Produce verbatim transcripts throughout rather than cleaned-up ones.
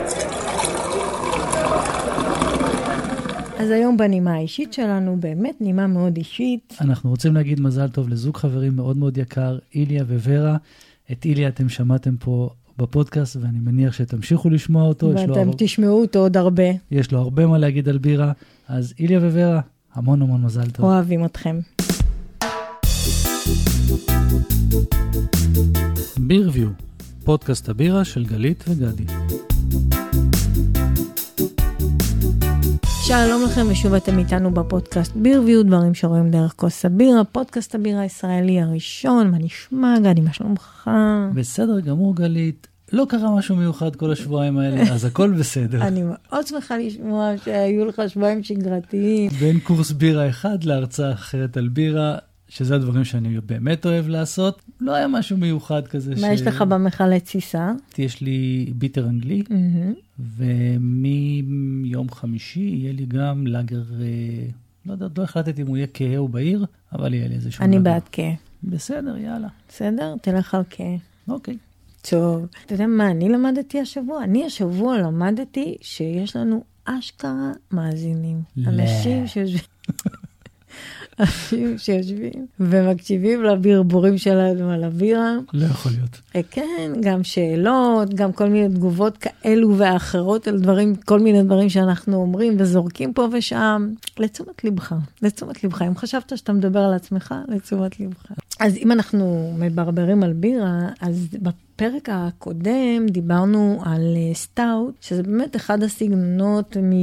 אז היום בנימה האישית שלנו, באמת נימה מאוד אישית. אנחנו רוצים להגיד מזל טוב לזוג חברים מאוד מאוד יקר, איליה וורה. את איליה אתם שמעתם פה בפודקאסט, ואני מניח שתמשיכו לשמוע אותו. ואתם תשמעו אותו עוד הרבה. יש לו הרבה מה להגיד על בירה. אז איליה וורה, המון המון מזל טוב. אוהבים אתכם. בירביו, פודקאסט הבירה של גלית וגדי. שלום לכם, ושוב אתם איתנו בפודקאסט בירביו, דברים שרואים דרך כוס הבירה, פודקאסט הבירה הישראלי הראשון. מה נשמע, גדי, מה שלומך? בסדר גמור, גלית. לא קרה משהו מיוחד כל השבועיים האלה, אז הכל בסדר. אני מאוד שמחה לשמוע שהיו לך שבועיים שגרתיים. בין קורס בירה אחד להרצאה אחרת על בירה, שזה הדברים שאני באמת אוהב לעשות. לא היה משהו מיוחד כזה. מה ש... יש לך במחל תסיסה? יש לי ביטר אנגלי, mm-hmm. ומיום חמישי יהיה לי גם לאגר, לא יודע, לא החלטתי אם הוא יהיה כהה או בעיר, אבל יהיה לי איזה שום אני לאגר. בעד כהה. בסדר, יאללה. בסדר? תלך על כהה. אוקיי. טוב. אתה יודע מה אני למדתי השבוע? אני השבוע למדתי שיש לנו אשכרה מאזינים. אנשים שיושבים... אנשים שיושבים ומקשיבים לברבורים שלנו על הבירה. לא יכול להיות. כן, גם שאלות, גם כל מיני תגובות כאלו ואחרות על דברים, כל מיני דברים שאנחנו אומרים וזורקים פה ושם. לתשומת לבך, לתשומת לבך. אם חשבת שאתה מדבר על עצמך, לתשומת לבך. אז אם אנחנו מברברים על בירה, אז בפרק הקודם דיברנו על סטאוט, שזה באמת אחד הסגנונות מ...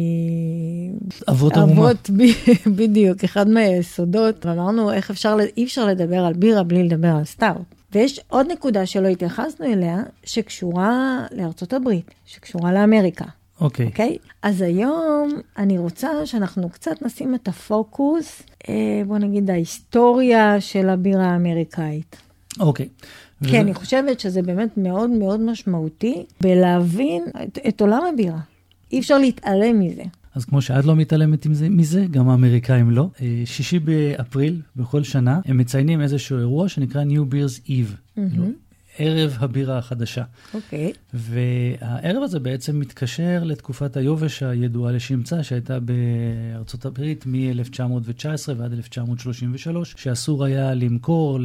אבות האומה. בדיוק, אחד מהיסודות. ואמרנו איך אפשר, אי אפשר לדבר על בירה בלי לדבר על סטאוט. ויש עוד נקודה שלא התייחסנו אליה, שקשורה לארצות הברית, שקשורה לאמריקה. אוקיי. אוקיי? אז היום אני רוצה שאנחנו קצת נשים את הפוקוס, אה, בוא נגיד ההיסטוריה של הבירה האמריקאית. אוקיי. כן, וזה... אני חושבת שזה באמת מאוד מאוד משמעותי, בלהבין את, את עולם הבירה. אי אפשר להתעלם מזה. אז כמו שאת לא מתעלמת מזה, גם האמריקאים לא. שישי באפריל, בכל שנה, הם מציינים איזשהו אירוע שנקרא New Beer's Eve. ערב הבירה החדשה. אוקיי. והערב הזה בעצם מתקשר לתקופת היובש הידועה לשמצה, שהייתה בארצות הברית מ-אלף תשע מאות תשע עשרה ועד אלף תשע מאות שלושים ושלוש, שאסור היה למכור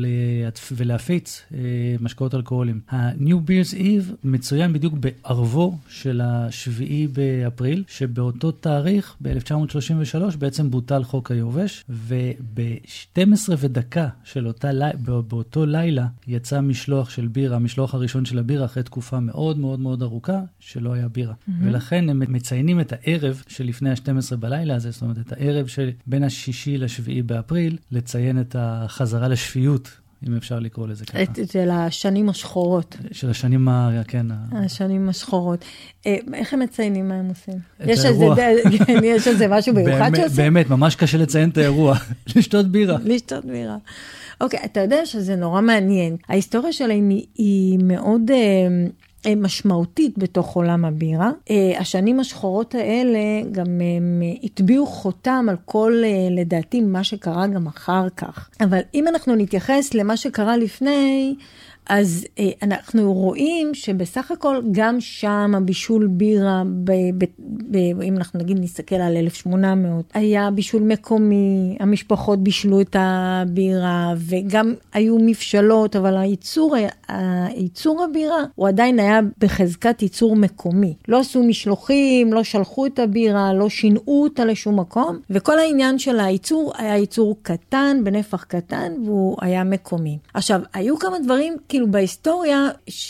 ולהפיץ משקאות אלכוהולים. ה-New Beer's Eve מצוין בדיוק בערבו של השביעי באפריל, שבאותו תאריך, ב-אלף תשע מאות שלושים ושלוש, בעצם בוטל חוק היובש, וב-שתים עשרה ודקה של אותה, באותו לילה יצא משלוח של בירה, המשלוח הראשון של הבירה, אחרי תקופה מאוד מאוד מאוד ארוכה, שלא היה בירה. Mm-hmm. ולכן הם מציינים את הערב שלפני ה-שתים עשרה בלילה הזה, זאת אומרת, את הערב של בין השישי לשביעי באפריל, לציין את החזרה לשפיות, אם אפשר לקרוא לזה ככה. את, של השנים השחורות. של השנים, כן. השנים השחורות. איך הם מציינים מה הם עושים? את יש האירוע. איזה, יש איזה משהו מיוחד שעושים? באמת, ממש קשה לציין את האירוע. לשתות בירה. לשתות בירה. אוקיי, אתה יודע שזה נורא מעניין. ההיסטוריה שלהם היא, היא מאוד אה, משמעותית בתוך עולם הבירה. אה, השנים השחורות האלה גם אה, התביעו חותם על כל, אה, לדעתי, מה שקרה גם אחר כך. אבל אם אנחנו נתייחס למה שקרה לפני, אז אה, אנחנו רואים שבסך הכל גם שם הבישול בירה, ב, ב, ב, אם אנחנו נגיד נסתכל על אלף שמונה מאות, היה בישול מקומי, המשפחות בישלו את הבירה, וגם היו מבשלות, אבל הייצור, הייצור הבירה הוא עדיין היה בחזקת ייצור מקומי. לא עשו משלוחים, לא שלחו את הבירה, לא שינעו אותה לשום מקום, וכל העניין של הייצור היה ייצור קטן, בנפח קטן, והוא היה מקומי. עכשיו, היו כמה דברים כאילו בהיסטוריה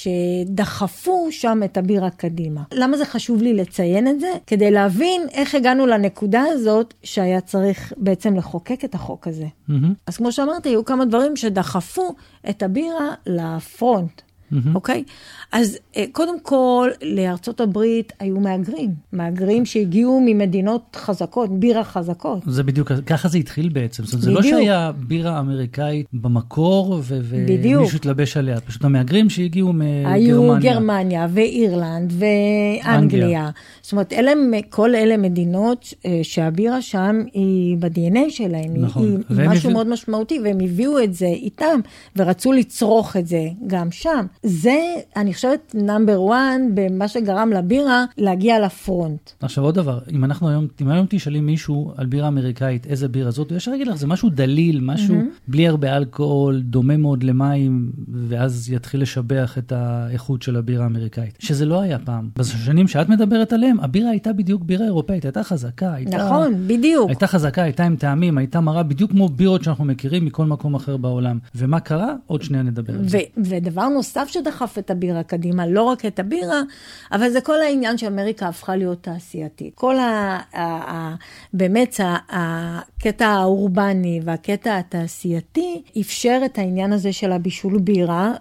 שדחפו שם את הבירה קדימה. למה זה חשוב לי לציין את זה? כדי להבין איך הגענו לנקודה הזאת שהיה צריך בעצם לחוקק את החוק הזה. Mm-hmm. אז כמו שאמרתי, היו כמה דברים שדחפו את הבירה לפרונט. Mm-hmm. אוקיי? אז קודם כל, לארצות הברית היו מאגרים. מאגרים שהגיעו ממדינות חזקות, בירה חזקות. זה בדיוק, ככה זה התחיל בעצם. זאת אומרת, זה לא שהיה בירה אמריקאית במקור, ומישהו התלבש עליה. פשוט המאגרים שהגיעו מגרמניה. היו גרמניה ואירלנד ואנגליה. זאת אומרת, אלה, כל אלה מדינות שהבירה שם היא ב-די אן איי שלהם. נכון. היא משהו מאוד משמעותי, והם הביאו את זה איתם, ורצו לצרוך את זה גם שם. זה, אני חושבת, נאמבר וואן, במה שגרם לבירה להגיע לפרונט. עכשיו עוד דבר, אם אנחנו היום, אם היום תשאלים מישהו על בירה אמריקאית, איזה בירה זאת, הוא ישר יגיד לך, זה משהו דליל, משהו mm-hmm. בלי הרבה אלכוהול, דומה מאוד למים, ואז יתחיל לשבח את האיכות של הבירה האמריקאית. שזה לא היה פעם. בשנים שאת מדברת עליהם, הבירה הייתה בדיוק בירה אירופאית, הייתה חזקה, הייתה... נכון, בדיוק. הייתה חזקה, הייתה עם טעמים, הייתה מרה בדיוק כמו בירות שאנחנו מכירים מכל מקום אחר בעולם. ומה קרה? עוד שנייה נדבר על זה. ודבר נוסף שדחף את הבירה קדימה, לא רק את הבירה, אבל זה כל העניין שאמריקה הפכה להיות תעשייתית. כל ה... ה... באמת הקטע האורבני והקטע התעשייתי אפשר את העניין הזה של הבישול בירה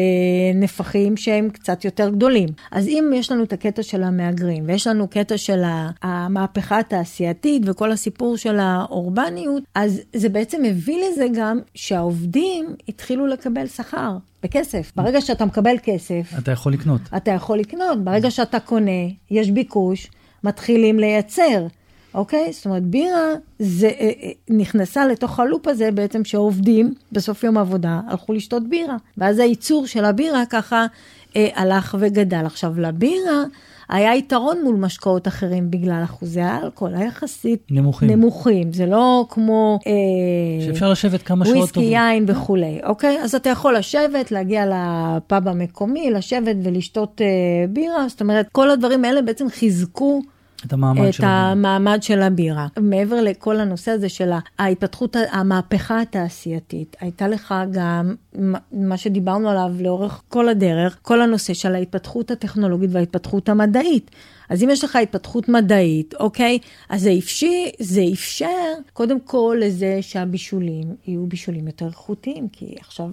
בנפחים שהם קצת יותר גדולים. אז אם יש לנו את הקטע של המאגרים, ויש לנו קטע של המהפכה התעשייתית וכל הסיפור של האורבניות, אז זה בעצם מביא לזה גם שהעובדים התחילו לקבל שכר בכסף. ברגע שאתה מקבל כסף, אתה יכול לקנות. אתה יכול לקנות. ברגע שאתה קונה, יש ביקוש, מתחילים לייצר. אוקיי? זאת אומרת, בירה זה, נכנסה לתוך הלופ הזה בעצם שעובדים בסוף יום עבודה, הלכו לשתות בירה. ואז הייצור של הבירה ככה אה, הלך וגדל. עכשיו, לבירה היה יתרון מול משקאות אחרים בגלל אחוזי האלכוהול, היחסית נמוכים. נמוכים. זה לא כמו... אה, שאפשר לשבת כמה שעות טובות. וויסקי, יין וכולי, אוקיי? אז אתה יכול לשבת, להגיע לפאב המקומי, לשבת ולשתות אה, בירה. זאת אומרת, כל הדברים האלה בעצם חיזקו את המעמד, את של, המעמד הבירה. של הבירה. מעבר לכל הנושא הזה של ההתפתחות, המהפכה התעשייתית, הייתה לך גם מה שדיברנו עליו לאורך כל הדרך, כל הנושא של ההתפתחות הטכנולוגית וההתפתחות המדעית. אז אם יש לך התפתחות מדעית, אוקיי, אז זה אפשר, זה אפשר קודם כל לזה שהבישולים יהיו בישולים יותר איכותיים, כי עכשיו...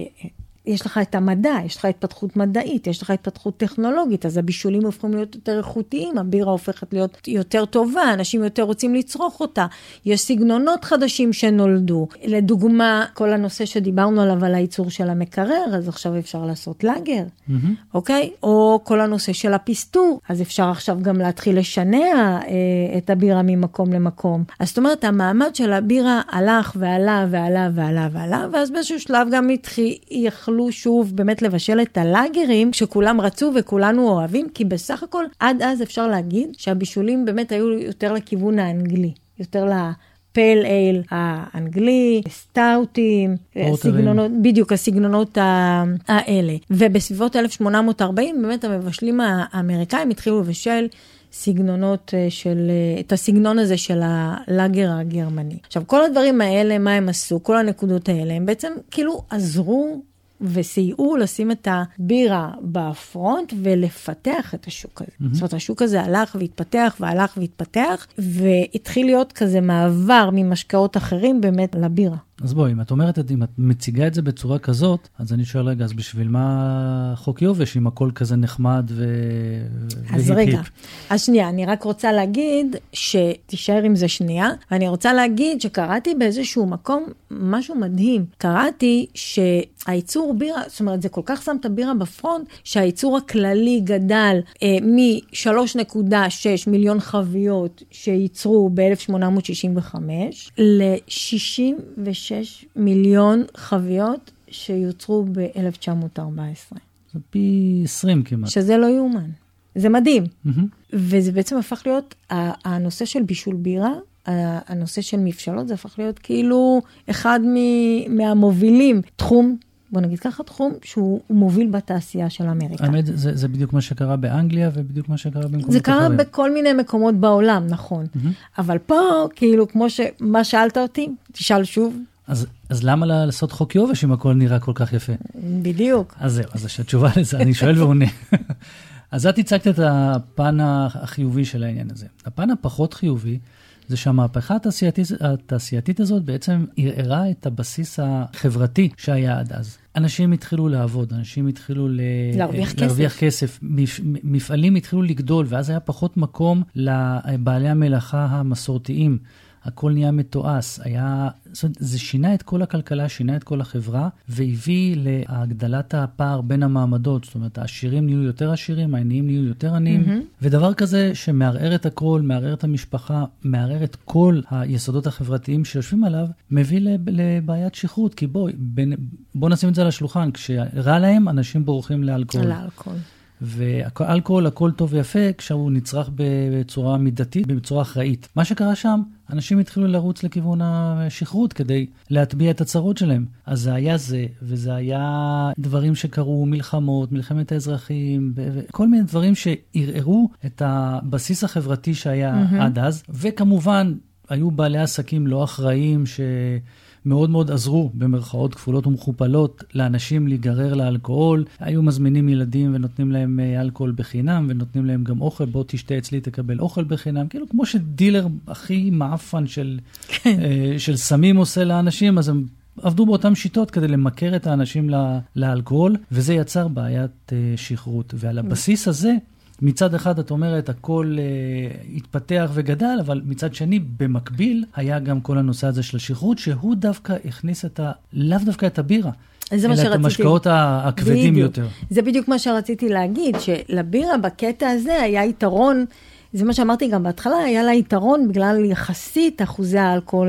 יש לך את המדע, יש לך התפתחות מדעית, יש לך התפתחות טכנולוגית, אז הבישולים הופכים להיות יותר איכותיים, הבירה הופכת להיות יותר טובה, אנשים יותר רוצים לצרוך אותה, יש סגנונות חדשים שנולדו, לדוגמה, כל הנושא שדיברנו עליו על הייצור של המקרר, אז עכשיו אפשר לעשות לאגר, mm-hmm. אוקיי? או כל הנושא של הפסטור, אז אפשר עכשיו גם להתחיל לשנע אה, את הבירה ממקום למקום. אז זאת אומרת, המעמד של הבירה הלך ועלה ועלה ועלה ועלה, ואז באיזשהו שלב גם התחיל, יכלו שוב באמת לבשל את הלאגרים שכולם רצו וכולנו אוהבים, כי בסך הכל עד אז אפשר להגיד שהבישולים באמת היו יותר לכיוון האנגלי, יותר לפייל אייל האנגלי, סטאוטים, הסגנונות, בדיוק הסגנונות האלה. ובסביבות אלף שמונה מאות ארבעים באמת המבשלים האמריקאים התחילו לבשל סגנונות של, את הסגנון הזה של הלאגר הגרמני. עכשיו, כל הדברים האלה, מה הם עשו? כל הנקודות האלה, הם בעצם כאילו עזרו וסייעו לשים את הבירה בפרונט ולפתח את השוק הזה. Mm-hmm. זאת אומרת, השוק הזה הלך והתפתח והלך והתפתח, והתחיל להיות כזה מעבר ממשקאות אחרים באמת לבירה. אז בואי, אם את אומרת, אם את מציגה את זה בצורה כזאת, אז אני שואל רגע, אז בשביל מה חוק יובש, אם הכל כזה נחמד ו... אז רגע, אז שנייה, אני רק רוצה להגיד שתישאר עם זה שנייה, ואני רוצה להגיד שקראתי באיזשהו מקום משהו מדהים. קראתי שהייצור בירה, זאת אומרת, זה כל כך שם את הבירה בפרונט, שהייצור הכללי גדל אה, מ-שלוש נקודה שש מיליון חביות שייצרו ב-אלף שמונה מאות שישים וחמש ל-שישים ושש מיליון חביות שיוצרו ב-אלף תשע מאות ארבע עשרה. זה פי עשרים כמעט. שזה לא יאומן. זה מדהים. Mm-hmm. וזה בעצם הפך להיות, הנושא של בישול בירה, הנושא של מבשלות, זה הפך להיות כאילו אחד מהמובילים, תחום, בוא נגיד ככה, תחום שהוא מוביל בתעשייה של אמריקה. האמת, זה, זה בדיוק מה שקרה באנגליה, ובדיוק מה שקרה במקומות זה קרה אחרים. בכל מיני מקומות בעולם, נכון. Mm-hmm. אבל פה, כאילו, כמו שמה שאלת אותי, תשאל שוב. אז, אז למה לעשות חוק יובש אם הכל נראה כל כך יפה? בדיוק. אז זהו, אז התשובה לזה, אני שואל ועונה. אז את הצגת את הפן החיובי של העניין הזה. הפן הפחות חיובי, זה שהמהפכה התעשייתית, התעשייתית הזאת בעצם ערערה את הבסיס החברתי שהיה עד אז. אנשים התחילו לעבוד, אנשים התחילו ל... להרוויח, להרוויח כסף. כסף. מפעלים התחילו לגדול, ואז היה פחות מקום לבעלי המלאכה המסורתיים. הכל נהיה מתועש, היה, זאת אומרת, זה שינה את כל הכלכלה, שינה את כל החברה, והביא להגדלת הפער בין המעמדות, זאת אומרת, העשירים נהיו יותר עשירים, העניים נהיו יותר עניים, mm-hmm. ודבר כזה שמערער את הכל, מערער את המשפחה, מערער את כל היסודות החברתיים שיושבים עליו, מביא לבעיית שכרות, כי בוא, בין, בוא נשים את זה על השולחן, כשרע להם, אנשים בורחים לאלכוהול. לאלכוהול. ואלכוהול, הכל טוב ויפה, כשהוא נצרך בצורה מידתית, בצורה אחראית. מה שקרה שם, אנשים התחילו לרוץ לכיוון השכרות כדי להטביע את הצרות שלהם. אז זה היה זה, וזה היה דברים שקרו, מלחמות, מלחמת האזרחים, וכל מיני דברים שערערו את הבסיס החברתי שהיה mm-hmm. עד אז. וכמובן, היו בעלי עסקים לא אחראיים ש... מאוד מאוד עזרו במרכאות כפולות ומכופלות לאנשים להיגרר לאלכוהול. היו מזמינים ילדים ונותנים להם אלכוהול בחינם, ונותנים להם גם אוכל, בוא תשתה אצלי תקבל אוכל בחינם. כאילו כמו שדילר הכי מאפן של, של סמים עושה לאנשים, אז הם עבדו באותן שיטות כדי למכר את האנשים לאלכוהול, וזה יצר בעיית שכרות. ועל הבסיס הזה, מצד אחד את אומרת, הכל uh, התפתח וגדל, אבל מצד שני, במקביל, היה גם כל הנושא הזה של השכרות, שהוא דווקא הכניס את ה... לאו דווקא את הבירה, אלא את המשקאות הכבדים בדיוק. יותר. זה בדיוק מה שרציתי להגיד, שלבירה בקטע הזה היה יתרון, זה מה שאמרתי גם בהתחלה, היה לה יתרון בגלל יחסית אחוזי האלכוהול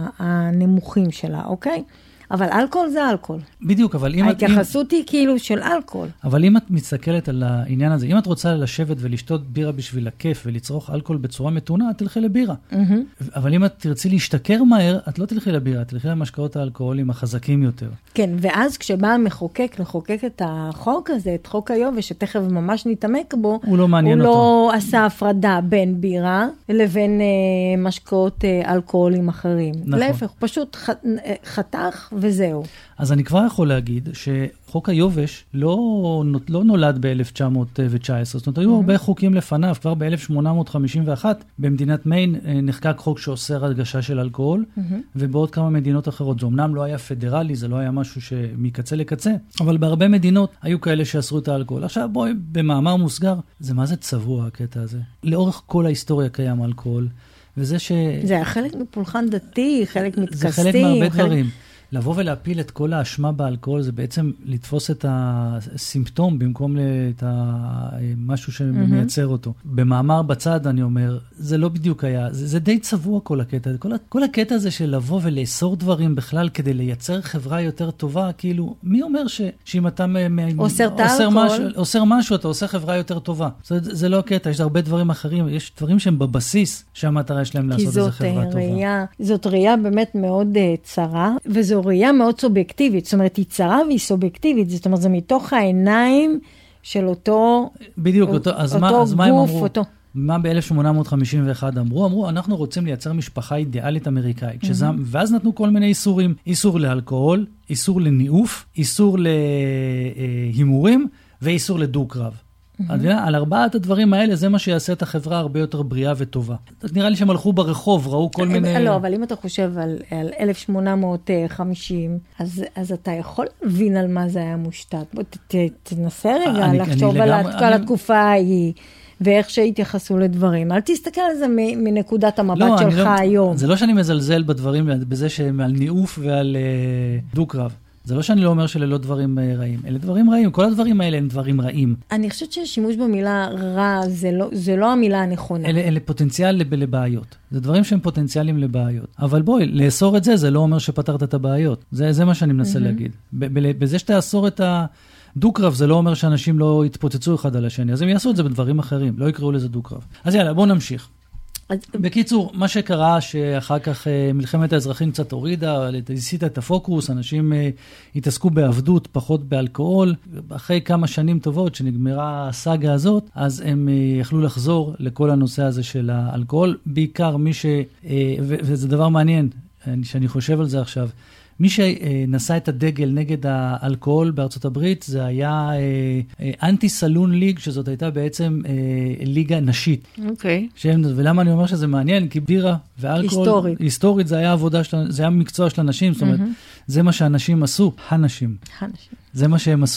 הנמוכים שלה, אוקיי? אבל אלכוהול זה אלכוהול. בדיוק, אבל אם... ההתייחסות היא כאילו של אלכוהול. אבל אם את מסתכלת על העניין הזה, אם את רוצה לשבת ולשתות בירה בשביל הכיף ולצרוך אלכוהול בצורה מתונה, את תלכי לבירה. אבל אם את תרצי להשתכר מהר, את לא תלכי לבירה, את תלכי למשקאות האלכוהולים החזקים יותר. כן, ואז כשבא המחוקק לחוקק את החוק הזה, את חוק היובש, שתכף ממש נתעמק בו, הוא לא מעניין אותו. הוא אותו. לא עשה הפרדה בין בירה לבין אה, משקאות אה, אלכוהולים אחרים. נכון. להפך, פשוט ח, חתך וזהו. אז אני כבר יכול להגיד שחוק היובש לא, לא נולד ב-אלף תשע מאות תשע עשרה, זאת אומרת, היו הרבה חוקים לפניו, כבר ב-אלף שמונה מאות חמישים ואחת במדינת מיין נחקק חוק שאוסר הדגשה של אלכוהול, ובעוד כמה מדינות אחרות. זה אמנם לא היה פדרלי, זה לא היה משהו שמקצה לקצה, אבל בהרבה מדינות היו כאלה שאסרו את האלכוהול. עכשיו בואי, במאמר מוסגר, זה מה זה צבוע הקטע הזה? לאורך כל ההיסטוריה קיים אלכוהול, וזה ש... זה היה חלק מפולחן דתי, חלק מתכסי. זה חלק מהרבה חלק... דברים. לבוא ולהפיל את כל האשמה באלכוהול, זה בעצם לתפוס את הסימפטום, במקום את משהו שמייצר אותו. במאמר בצד, אני אומר, זה לא בדיוק היה, זה, זה די צבוע כל הקטע. כל, כל הקטע הזה של לבוא ולאסור דברים בכלל, כדי לייצר חברה יותר טובה, כאילו, מי אומר ש, שאם אתה אוסר את האלכוהול, משהו, אוסר משהו, אתה עושה חברה יותר טובה. זה, זה לא הקטע, יש הרבה דברים אחרים, יש דברים שהם בבסיס, שהמטרה שלהם לעשות איזה חברה ראייה, טובה. זאת ראייה באמת מאוד uh, צרה, וזו ראייה מאוד סובייקטיבית, זאת אומרת, היא צרה והיא סובייקטיבית, זאת אומרת, זה מתוך העיניים של אותו... בדיוק, אותו, אז, אותו מה, גוף, אז מה הם אמרו? אותו... מה ב-אלף שמונה מאות חמישים ואחת אמרו? אמרו, אנחנו רוצים לייצר משפחה אידיאלית אמריקאית, mm-hmm. שזה, ואז נתנו כל מיני איסורים, איסור לאלכוהול, איסור לניאוף, איסור להימורים, ואיסור לדו-קרב. Mm-hmm. על ארבעת הדברים האלה, זה מה שיעשה את החברה הרבה יותר בריאה וטובה. נראה לי שהם הלכו ברחוב, ראו כל מיני... לא, אבל אם אתה חושב על, על אלף שמונה מאות חמישים, אז, אז אתה יכול להבין על מה זה היה מושתת. בוא ת, ת, תנסה רגע אני, לחשוב אני על כל התקופה ההיא, ואיך שהתייחסו לדברים. אל תסתכל על זה מנקודת המבט לא, שלך לא, היום. זה לא שאני מזלזל בדברים, בזה שהם על ניאוף ועל uh, דו-קרב. זה לא שאני לא אומר שאלה לא דברים רעים, אלה דברים רעים, כל הדברים האלה הם דברים רעים. אני חושבת ששימוש במילה רע זה לא, זה לא המילה הנכונה. אלה, אלה פוטנציאל לבעיות. זה דברים שהם פוטנציאלים לבעיות. אבל בואי, לאסור את זה, זה לא אומר שפתרת את הבעיות. זה, זה מה שאני מנסה mm-hmm. להגיד. בזה שתאסור את הדו-קרב, זה לא אומר שאנשים לא יתפוצצו אחד על השני. אז הם יעשו את זה בדברים אחרים, לא יקראו לזה דו-קרב. אז יאללה, בואו נמשיך. בקיצור, מה שקרה שאחר כך מלחמת האזרחים קצת הורידה, הסיטה את הפוקוס, אנשים התעסקו בעבדות, פחות באלכוהול. אחרי כמה שנים טובות שנגמרה הסאגה הזאת, אז הם יכלו לחזור לכל הנושא הזה של האלכוהול, בעיקר מי ש... וזה דבר מעניין, שאני חושב על זה עכשיו, מי שנשא את הדגל נגד האלכוהול בארצות הברית, זה היה אנטי סלון ליג, שזאת הייתה בעצם ליגה נשית. אוקיי. Okay. ולמה אני אומר שזה מעניין? כי בירה ואלכוהול... היסטורית. היסטורית, זה היה עבודה של, זה היה מקצוע של אנשים, זאת אומרת, mm-hmm. זה מה שאנשים עשו, הנשים. הנשים. זה מה שהם עשו.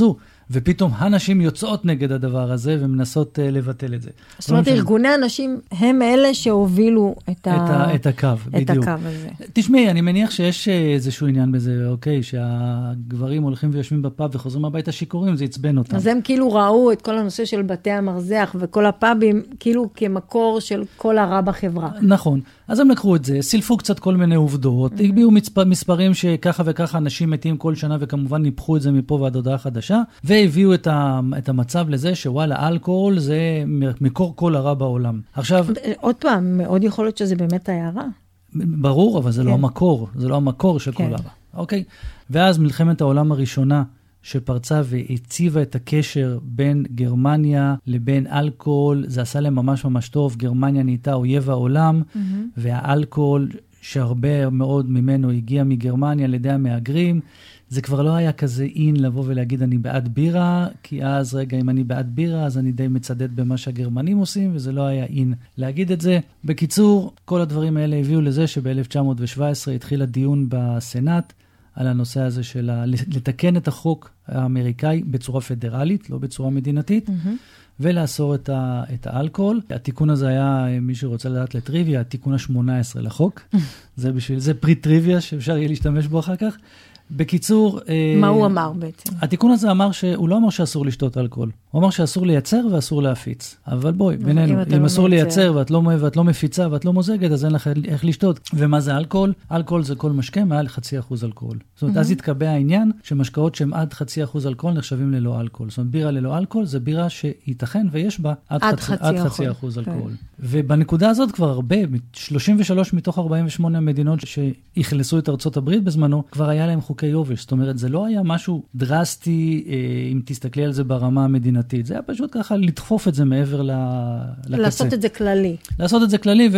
ופתאום הנשים יוצאות נגד הדבר הזה, ומנסות uh, לבטל את זה. זאת אומרת, ארגוני הנשים הם אלה שהובילו את, את, ה... את הקו, את בדיוק. הקו הזה. תשמעי, אני מניח שיש איזשהו עניין בזה, אוקיי, שהגברים הולכים ויושבים בפאב וחוזרים הביתה שיכורים, זה יצבן אותם. אז הם כאילו ראו את כל הנושא של בתי המרזח וכל הפאבים, כאילו כמקור של כל הרע בחברה. נכון. אז הם לקחו את זה, סילפו קצת כל מיני עובדות, mm-hmm. הגביאו מספרים שככה וככה אנשים מתים כל שנה, וכמובן ניפחו את זה מפה ועד הודעה חדשה, והביאו את, ה, את המצב לזה שוואלה, אלכוהול זה מקור כל הרע בעולם. עכשיו... עוד פעם, מאוד יכול להיות שזה באמת היה רע. ברור, אבל זה כן. לא המקור, זה לא המקור של כן. כל הרע. אוקיי? ואז מלחמת העולם הראשונה, שפרצה והציבה את הקשר בין גרמניה לבין אלכוהול, זה עשה להם ממש ממש טוב, גרמניה נהייתה אויב העולם, mm-hmm. והאלכוהול שהרבה מאוד ממנו הגיע מגרמניה על ידי המהגרים, זה כבר לא היה כזה אין לבוא ולהגיד אני בעד בירה, כי אז רגע אם אני בעד בירה, אז אני די מצדד במה שהגרמנים עושים, וזה לא היה אין להגיד את זה. בקיצור, כל הדברים האלה הביאו לזה שב-אלף תשע מאות שבע עשרה התחיל הדיון בסנאט, על הנושא הזה של לתקן את החוק האמריקאי בצורה פדרלית, לא בצורה מדינתית, mm-hmm. ולאסור את, ה, את האלכוהול. התיקון הזה היה, מי שרוצה לדעת לטריוויה, התיקון ה-שמונה עשרה לחוק. זה בשביל, זה פרי טריוויה שאפשר יהיה להשתמש בו אחר כך. בקיצור... מה הוא אמר בעצם? התיקון הזה אמר שהוא לא אמר שאסור לשתות אלכוהול. הוא אמר שאסור לייצר ואסור להפיץ. אבל בואי, בינינו, אם אסור לייצר ואת לא, ואת לא מפיצה ואת לא מוזגת, אז אין לך איך לשתות. ומה זה אלכוהול? אלכוהול זה כל משקה מעל חצי אחוז אלכוהול. זאת אומרת, אז יתקבע העניין שמשקאות שהם עד חצי אחוז אלכוהול נחשבים ללא אלכוהול. זאת אומרת, בירה ללא אלכוהול זה בירה שייתכן ויש בה עד, עד, חצי, עד חצי אחוז אלכוהול. ובנקודה הזאת כבר הרבה, שלושים ושלוש מתוך ארבעים ושמונה המדינות שהכלסו את ארצות הברית בזמנו, כבר היה להם חוקי יובש. זאת אומרת, זה לא היה משהו דרסטי, אם תסתכלי על זה ברמה המדינתית. זה היה פשוט ככה לדחוף את זה מעבר לקצה. לעשות את זה כללי. לעשות את זה כללי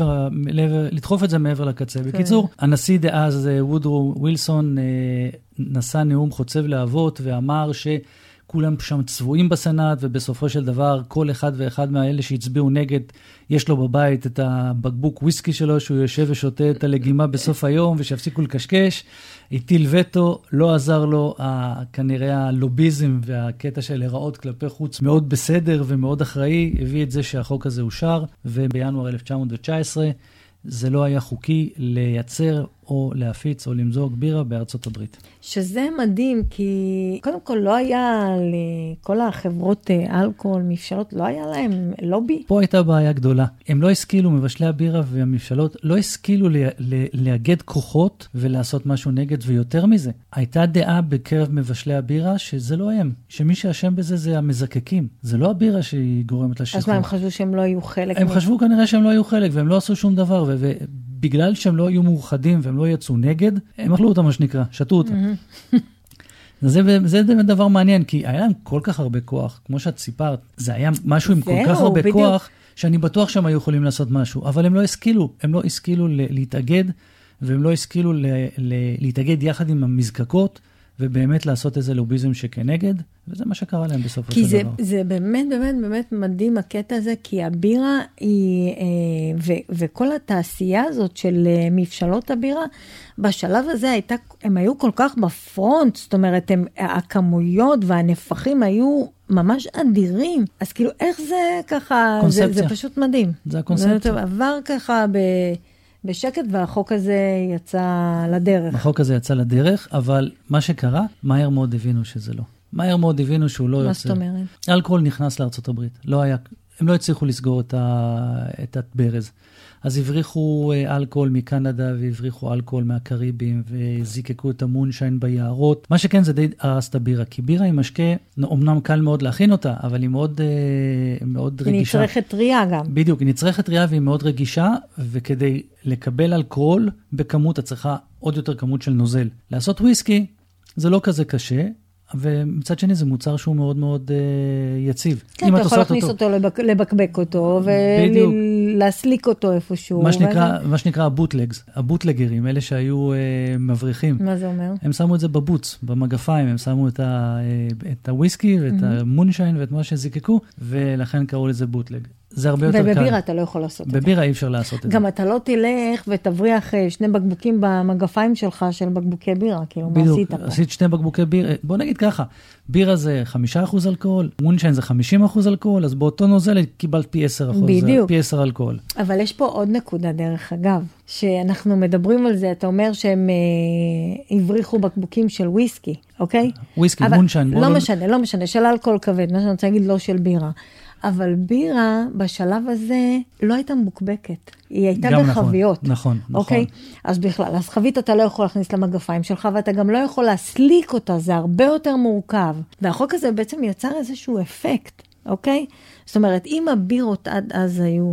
ולדחוף את זה מעבר לקצה. בקיצור, הנשיא דאז, וודרו ווילסון, נשא נאום חוצב להבות ואמר ש... כולם שם צבועים בסנאט, ובסופו של דבר, כל אחד ואחד מהאלה שהצביעו נגד, יש לו בבית את הבקבוק וויסקי שלו, שהוא יושב ושותה את הלגימה בסוף היום, ושיפסיקו לקשקש. הטיל וטו, לא עזר לו, כנראה הלוביזם והקטע של הראות כלפי חוץ, מאוד בסדר ומאוד אחראי, הביא את זה שהחוק הזה אושר, ובינואר אלף תשע מאות תשע עשרה, זה לא היה חוקי לייצר או להפיץ או למזוג בירה בארצות הברית. שזה מדהים, כי קודם כל לא היה לכל החברות אלכוהול, מבשלות, לא היה להם לובי. פה הייתה בעיה גדולה. הם לא השכילו, מבשלי הבירה והמבשלות, לא השכילו לאגד כוחות ולעשות משהו נגד, ויותר מזה. הייתה דעה בקרב מבשלי הבירה שזה לא הם, שמי שאשם בזה זה המזקקים. זה לא הבירה שהיא גורמת לשחרור. אז מה, הם חשבו שהם לא היו חלק? הם חשבו כנראה שהם לא היו חלק, והם לא עשו שום דבר, ו... בגלל שהם לא היו מאוחדים והם לא יצאו נגד, הם אכלו אותם מה שנקרא, שתו אותם. זה, זה דבר מעניין, כי היה להם כל כך הרבה כוח, כמו שאת סיפרת, זה היה משהו עם כל כך הרבה בדיוק. כוח, שאני בטוח שהם היו יכולים לעשות משהו, אבל הם לא השכילו, הם לא השכילו להתאגד, והם לא השכילו להתאגד יחד עם המזקקות, ובאמת לעשות איזה לוביזם שכנגד, וזה מה שקרה להם בסופו של זה, דבר. כי זה באמת, באמת, באמת מדהים הקטע הזה, כי הבירה היא, ו, וכל התעשייה הזאת של מבשלות הבירה, בשלב הזה הייתה, הם היו כל כך בפרונט, זאת אומרת, הם, הכמויות והנפחים היו ממש אדירים, אז כאילו, איך זה ככה, זה, זה פשוט מדהים. זה הקונספציה. זה עבר ככה ב... בשקט, והחוק הזה יצא לדרך. החוק הזה יצא לדרך, אבל מה שקרה, מהר מאוד הבינו שזה לא. מהר מאוד הבינו שהוא לא יוצא. מה זאת אומרת? אלכוהול נכנס לארצות הברית. לא היה, הם לא הצליחו לסגור את, ה, את הברז. אז הבריחו אלכוהול מקנדה, והבריחו אלכוהול מהקריבים, וזיקקו את המונשיין ביערות. מה שכן זה די הרס את הבירה, כי בירה היא משקה, אומנם קל מאוד להכין אותה, אבל היא מאוד, מאוד היא רגישה. היא נצרכת טריה גם. בדיוק, היא נצרכת טריה והיא מאוד רגישה, וכדי לקבל אלכוהול בכמות, את צריכה עוד יותר כמות של נוזל. לעשות וויסקי, זה לא כזה קשה, ומצד שני זה מוצר שהוא מאוד מאוד uh, יציב. כן, אתה יכול להכניס אותו, אותו לבקבק אותו, ולהסליק אותו איפשהו. מה שנקרא, ואז... מה שנקרא הבוטלגס, הבוטלגרים, אלה שהיו uh, מבריחים. מה זה אומר? הם שמו את זה בבוץ, במגפיים, הם שמו את, ה, uh, את הוויסקי ואת mm-hmm. המונשיין ואת מה שזיקקו, ולכן קראו לזה בוטלג. זה הרבה יותר קל. ובבירה אתה לא יכול לעשות את זה. בבירה אי אפשר לעשות את זה. גם אתה לא תלך ותבריח שני בקבוקים במגפיים שלך של בקבוקי בירה, כאילו, מה עשית פה? בדיוק, עשית שני בקבוקי בירה, בוא נגיד ככה, בירה זה חמישה אחוז אלכוהול, מונשיין זה חמישים אחוז אלכוהול, אז באותו נוזל קיבלת פי עשר אחוז, בדיוק. פי עשר אלכוהול. אבל יש פה עוד נקודה דרך אגב, שאנחנו מדברים על זה, אתה אומר שהם אה, הבריחו בקבוקים של וויסקי, אוקיי? וויסקי, מונשיין. לא משנה, לא משנה, של אלכוהול כבד, מה שאני רוצה להגיד לא של בירה. אבל בירה בשלב הזה לא הייתה מוקבקת, היא הייתה בחביות. נכון, נכון. אוקיי? אז בכלל, אז חבית אתה לא יכול להכניס למגפיים שלך, ואתה גם לא יכול להסליק אותה, זה הרבה יותר מורכב. והחוק הזה בעצם יצר איזשהו אפקט, אוקיי? זאת אומרת, אם הבירות עד אז היו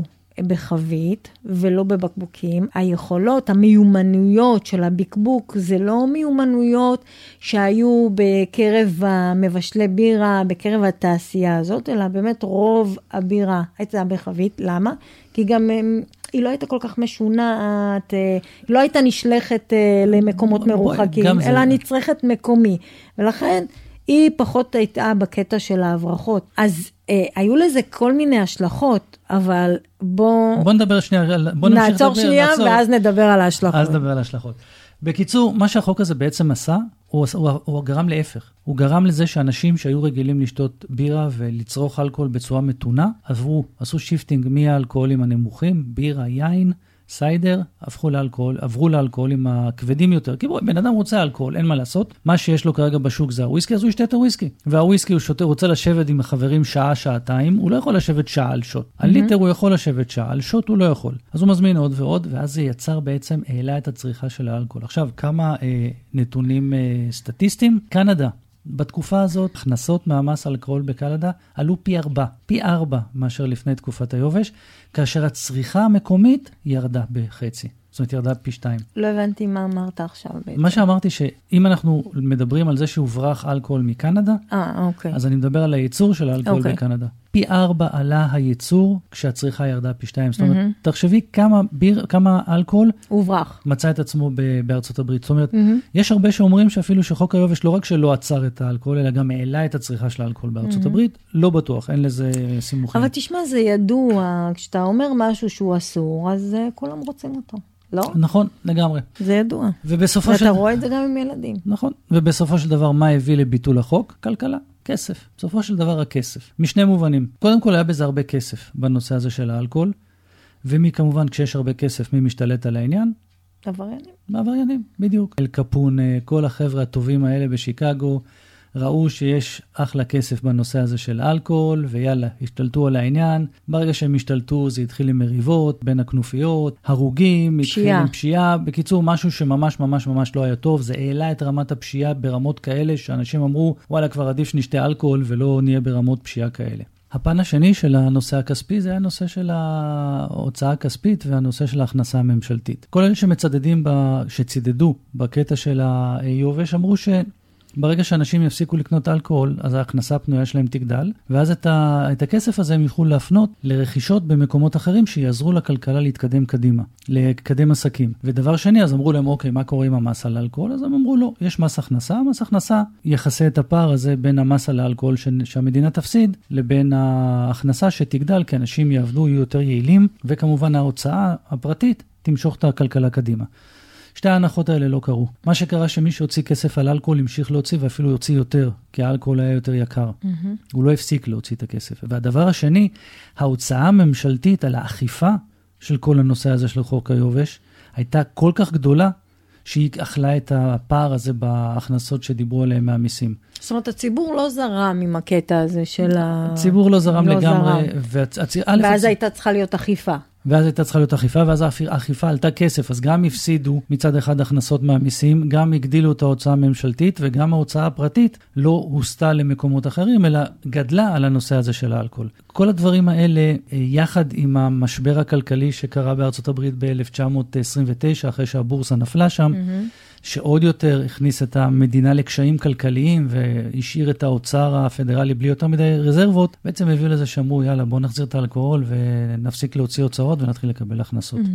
בחבית ולא בבקבוקים, היכולות, המיומנויות של הבקבוק, זה לא מיומנויות שהיו בקרב המבשלי בירה, בקרב התעשייה הזאת, אלא באמת רוב הבירה הייתה בחבית. למה? כי גם היא לא הייתה כל כך משונעת, היא לא הייתה נשלחת למקומות מרוחקים, אלא נצרכת מקומי. ולכן היא פחות הייתה בקטע של ההברחות. אז אה, היו לזה כל מיני השלכות, אבל בוא... בוא נדבר שנייה, בוא נמשיך נעצור לדבר, שנייה, נעצור. ואז נדבר על ההשלכות. אז נדבר על ההשלכות. בקיצור, מה שהחוק הזה בעצם עשה, הוא, הוא, הוא גרם להפך. הוא גרם לזה שאנשים שהיו רגילים לשתות בירה ולצרוך אלכוהול בצורה מתונה, עברו, עשו שיפטינג מהאלכוהולים הנמוכים, בירה, יין, סיידר, הפכו לאלכוהול, עברו לאלכוהולים הכבדים יותר. כי בוא, בן אדם רוצה אלכוהול, אין מה לעשות. מה שיש לו כרגע בשוק זה הוויסקי, אז הוא ישתה את הוויסקי. והוויסקי הוא שותה, רוצה לשבת עם החברים שעה, שעתיים, הוא לא יכול לשבת שעה על שוט. על ליטר הוא יכול לשבת שעה, על שוט הוא לא יכול. אז הוא מזמין עוד ועוד, ואז זה יצר בעצם, העלה את הצריכה של האלכוהול. עכשיו, כמה אה, נתונים אה, סטטיסטיים? קנדה. בתקופה הזאת, הכנסות מהמס אלכוהול בקנדה עלו פי ארבע, פי ארבע מאשר לפני תקופת היובש, כאשר הצריכה המקומית ירדה בחצי. זאת אומרת, ירדה פי שתיים. לא הבנתי מה אמרת עכשיו בעצם. מה שאמרתי שאם אנחנו מדברים על זה שהוברח אלכוהול מקנדה, אה, אוקיי. אז אני מדבר על הייצור של האלכוהול אוקיי. בקנדה. פי ארבע עלה הייצור כשהצריכה ירדה פי שתיים. זאת אומרת, mm-hmm. תחשבי כמה ביר, כמה אלכוהול הוברח. מצא את עצמו ב- בארצות הברית. זאת אומרת, mm-hmm. יש הרבה שאומרים שאפילו שחוק היובש לא רק שלא עצר את האלכוהול, אלא גם העלה את הצריכה של האלכוהול בארצות mm-hmm. הברית. לא בטוח, אין לזה סימוכים. אבל תשמע, זה ידוע, כשאתה אומר משהו שהוא אסור, אז uh, כולם רוצים אותו. לא? נכון, לגמרי. זה ידוע. ובסופו ואתה של... רואה את זה גם עם ילדים. נכון. ובסופו של דבר, מה הביא לביטול החוק? כלכלה. כסף. בסופו של דבר הכסף. משני מובנים. קודם כל היה בזה הרבה כסף בנושא הזה של האלכוהול, ומי כמובן כשיש הרבה כסף, מי משתלט על העניין? עבריינים. עבריינים, בדיוק. אל קפון, כל החבר'ה הטובים האלה בשיקגו, ראו שיש אחלה כסף בנושא הזה של אלכוהול, ויאללה, השתלטו על העניין. ברגע שהם השתלטו, זה התחיל עם מריבות בין הכנופיות, הרוגים, התחיל עם פשיעה. בקיצור, משהו שממש ממש ממש לא היה טוב. זה העלה את רמת הפשיעה ברמות כאלה, שאנשים אמרו, וואלה, כבר עדיף שנשתה אלכוהול, ולא נהיה ברמות פשיעה כאלה. הפן השני של הנושא הכספי, זה הנושא של ההוצאה הכספית, והנושא של ההכנסה הממשלתית. כל אלה שמצדדים, ב... שצידדו בקטע של היובש, אמרו ש... ברגע שאנשים יפסיקו לקנות אלכוהול, אז ההכנסה הפנויה שלהם תגדל, ואז את, ה, את הכסף הזה הם יוכלו להפנות לרכישות במקומות אחרים שיעזרו לכלכלה להתקדם קדימה, לקדם עסקים. ודבר שני, אז אמרו להם, אוקיי, מה קורה עם המס על אלכוהול? אז הם אמרו, לא, יש מס הכנסה, מס הכנסה יחסה את הפער הזה בין המס על האלכוהול ש, שהמדינה תפסיד, לבין ההכנסה שתגדל, כי אנשים יעבדו, יהיו יותר יעילים, וכמובן ההוצאה הפרטית תמשוך את הכלכלה קדימה. שתי ההנחות האלה לא קרו. מה שקרה שמי שהוציא כסף על אלכוהול המשיך להוציא ואפילו יוציא יותר, כי האלכוהול היה יותר יקר. Mm-hmm. הוא לא הפסיק להוציא את הכסף. והדבר השני, ההוצאה הממשלתית על האכיפה של כל הנושא הזה של חוק היובש, הייתה כל כך גדולה, שהיא אכלה את הפער הזה בהכנסות שדיברו עליהם מהמיסים. זאת אומרת, הציבור לא זרם עם הקטע הזה של ה... הציבור לא זרם לא לגמרי. והצ... ואז הייתה צריכה להיות אכיפה. ואז הייתה צריכה להיות אכיפה, ואז האכיפה עלתה כסף, אז גם הפסידו מצד אחד הכנסות מהמיסים, גם הגדילו את ההוצאה הממשלתית, וגם ההוצאה הפרטית לא הוסתה למקומות אחרים, אלא גדלה על הנושא הזה של האלכוהול. כל הדברים האלה, יחד עם המשבר הכלכלי שקרה בארצות הברית ב-אלף תשע מאות עשרים ותשע, אחרי שהבורסה נפלה שם, mm-hmm. שעוד יותר הכניס את המדינה לקשיים כלכליים, והשאיר את האוצר הפדרלי בלי יותר מדי רזרבות, בעצם הביאו לזה שאמרו, יאללה, בוא נחזיר את האלכוהול, ונפסיק להוציא הוצאות, ונתחיל לקבל הכנסות. Mm-hmm.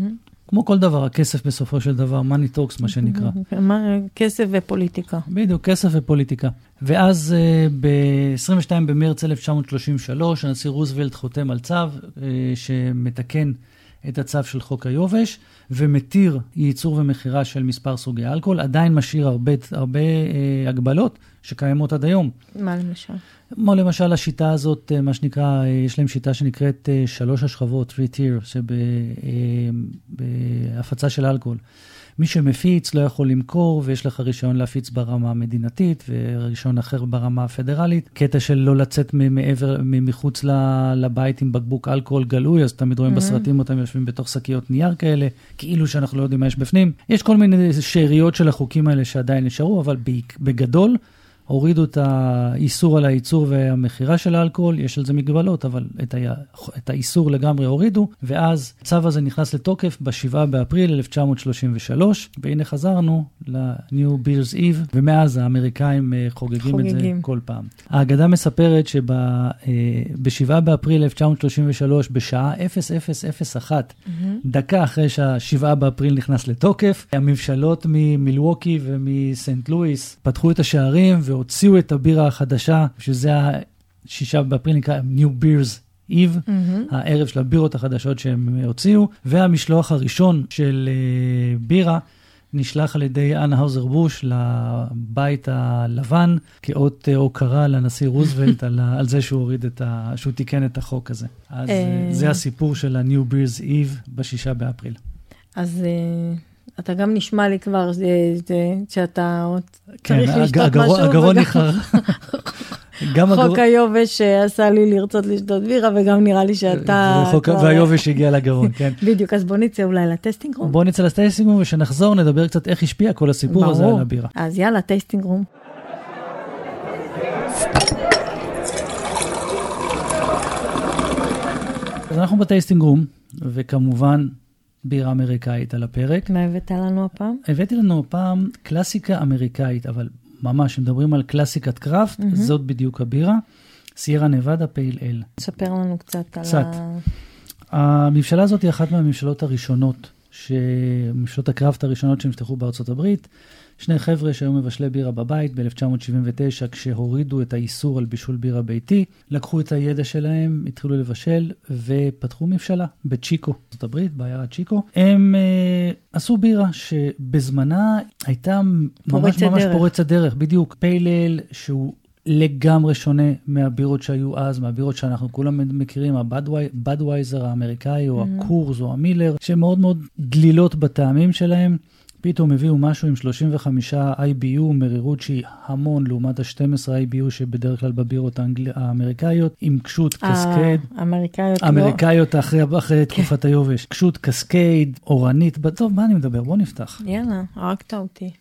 כמו כל דבר, הכסף בסופו של דבר, money talks, מה שנקרא. כסף ופוליטיקה. בדיוק, כסף ופוליטיקה. ואז ב-עשרים ושניים במרץ אלף תשע מאות שלושים ושלוש, הנשיא רוזוולט חותם על צו שמתקן את הצו של חוק היובש, ומתיר ייצור ומחירה של מספר סוגי אלכוהול, עדיין משאיר הרבה, הרבה אה, הגבלות שקיימות עד היום. מה למשל? כמו למשל השיטה הזאת, מה שנקרא, יש להם שיטה שנקראת אה, שלוש השכבות, three tier, שבהפצה של אלכוהול. מי שמפיץ לא יכול למכור, ויש לך רישיון להפיץ ברמה המדינתית, ורישיון אחר ברמה הפדרלית. קטע של לא לצאת מעבר, מחוץ לבית עם בקבוק אלכוהול גלוי, אז תמיד רואים mm-hmm. בסרטים אותם יושבים בתוך שקיות נייר כאלה, כאילו שאנחנו לא יודעים מה יש בפנים. יש כל מיני שאריות של החוקים האלה שעדיין נשארו, אבל בגדול, הורידו את האיסור על הייצור והמחירה של האלכוהול, יש על זה מגבלות, אבל את, ה... את האיסור לגמרי הורידו, ואז הצו הזה נכנס לתוקף בשבעה באפריל אלף תשע מאות שלושים ושלוש, והנה חזרנו ל-New Beer's Eve, ומאז האמריקאים חוגגים, חוגגים את זה כל פעם. האגדה מספרת שבשבעה באפריל אלף תשע מאות שלושים ושלוש, בשעה אפס אפס אפס אחת, mm-hmm. דקה אחרי שהשבעה באפריל נכנס לתוקף, הממשלות ממילווקי ומסנט לואיס פתחו את השערים והוציאו את הבירה החדשה, שזה השישה באפריל נקרא New Beer's Eve, mm-hmm. הערב של הבירות החדשות שהם הוציאו, והמשלוח הראשון של uh, בירה נשלח על ידי אנהאוזר בוש לבית הלבן, כאות uh, הוקרה לנשיא רוזוולט על, על זה שהוא הוריד את ה... שהוא תיקן את החוק הזה. אז uh, זה הסיפור של ה-New Beer's Eve בשישה באפריל. אז... Uh... אתה גם נשמע לי כבר שאתה צריך לשתות משהו. הגרון ניחר. חוק היובש עשה לי לרצות לשתות בירה, וגם נראה לי שאתה... והיובש הגיע לגרון, כן. בדיוק, אז בוא נצא אולי לטסטינג רום. בוא נצא לטסטינג רום, ושנחזור, נדבר קצת איך השפיע כל הסיפור הזה על הבירה. אז יאללה, טסטינג רום. אז אנחנו בטסטינג רום, וכמובן... בירה אמריקאית על הפרק. מה הבאת לנו הפעם? הבאתי לנו הפעם קלאסיקה אמריקאית, אבל ממש, מדברים על קלאסיקת קראפט, mm-hmm. זאת בדיוק הבירה, סיירה נבדה פייל אל. תספר לנו קצת, קצת. על ה... הממשלה הזאת היא אחת מהממשלות הראשונות, ממשלות הקראפט הראשונות שנפתחו בארצות הברית, שני חבר'ה שהיו מבשלי בירה בבית ב-אלף תשע מאות שבעים ותשע, כשהורידו את האיסור על בישול בירה ביתי, לקחו את הידע שלהם, התחילו לבשל ופתחו מבשלה בצ'יקו, בארצות הברית, בעיירת צ'יקו. הם אה, עשו בירה שבזמנה הייתה ממש ממש פורצת דרך, בדיוק פייל שהוא לגמרי שונה מהבירות שהיו אז, מהבירות שאנחנו כולם מכירים, הבאדווייזר האמריקאי או הקורס או המילר, שמאוד מאוד דלילות בטעמים שלהם. פתאום הביאו משהו עם שלושים וחמישה איי בי יו, מרירות שהיא המון לעומת ה-שתים עשרה איי בי יו שבדרך כלל בבירות האמריקאיות, עם קשות קסקייד. האמריקאיות לא. אמריקאיות אחרי תקופת היובש. קשות קסקייד, אורנית. טוב, מה אני מדבר? בוא נפתח. יאללה, הרגת אותי.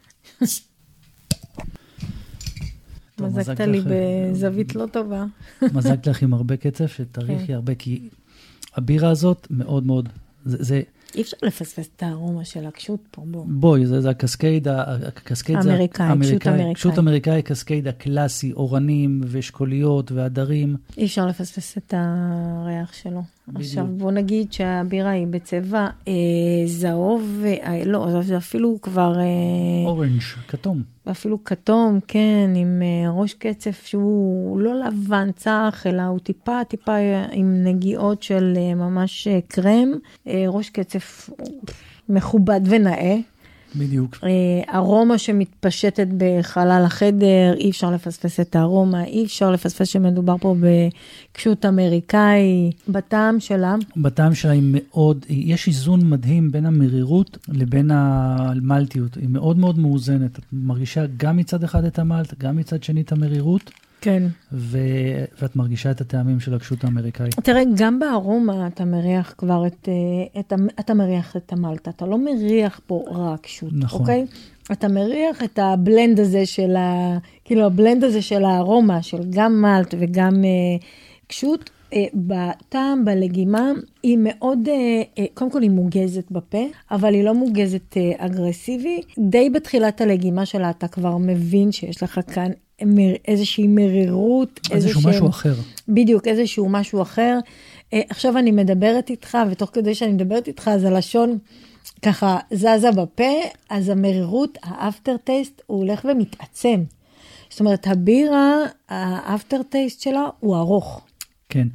מזגת לי בזווית לא טובה. מזגת לך עם הרבה קצף, שתריחי הרבה, כי הבירה הזאת מאוד מאוד, זה... אי אפשר לפספס את הארומה של הקשות פה, בוא. בואי, זה, זה הקסקייד, הקסקייד זה אמריקאי, קשות אמריקאי. קשות אמריקאי, קסקייד הקלאסי, אורנים ושקוליות ועדרים. אי אפשר לפספס את הריח שלו. בדיוק. עכשיו בוא נגיד שהבירה היא בצבע אה, זהוב, אה, לא, זה אפילו כבר... אה, אורנג', כתום. אפילו כתום, כן, עם אה, ראש קצף שהוא לא לבן צח, אלא הוא טיפה, טיפה עם נגיעות של אה, ממש אה, קרם, אה, ראש קצף מכובד ונאה. בדיוק. ארומה שמתפשטת בחלל החדר, אי אפשר לפספס את הארומה, אי אפשר לפספס שמדובר פה בקשות אמריקאי, בטעם שלה. בטעם שלה היא מאוד, יש איזון מדהים בין המרירות לבין המלטיות, היא מאוד מאוד מאוזנת, את מרגישה גם מצד אחד את המלט, גם מצד שני את המרירות. כן. ו... ואת מרגישה את הטעמים של הקשות האמריקאי. תראה, גם בארומה אתה מריח כבר את, את, אתה מריח את המלט, אתה לא מריח פה רק קשות, נכון. אוקיי? אתה מריח את הבלנד הזה של ה... כאילו, הבלנד הזה של הארומה, של גם מלט וגם uh, קשות, uh, בטעם, בלגימה, היא מאוד, uh, uh, קודם כל היא מוגזת בפה, אבל היא לא מוגזת uh, אגרסיבי. די בתחילת הלגימה שלה אתה כבר מבין שיש לך כאן איזושהי מרירות. איזשהו משהו אחר. בדיוק, איזשהו משהו אחר. עכשיו אני מדברת איתך, ותוך כדי שאני מדברת איתך, אז הלשון ככה זזה בפה, אז המרירות, האפטר טייסט, הוא הולך ומתעצם. זאת אומרת, הבירה, האפטר טייסט שלה הוא ארוך. כן.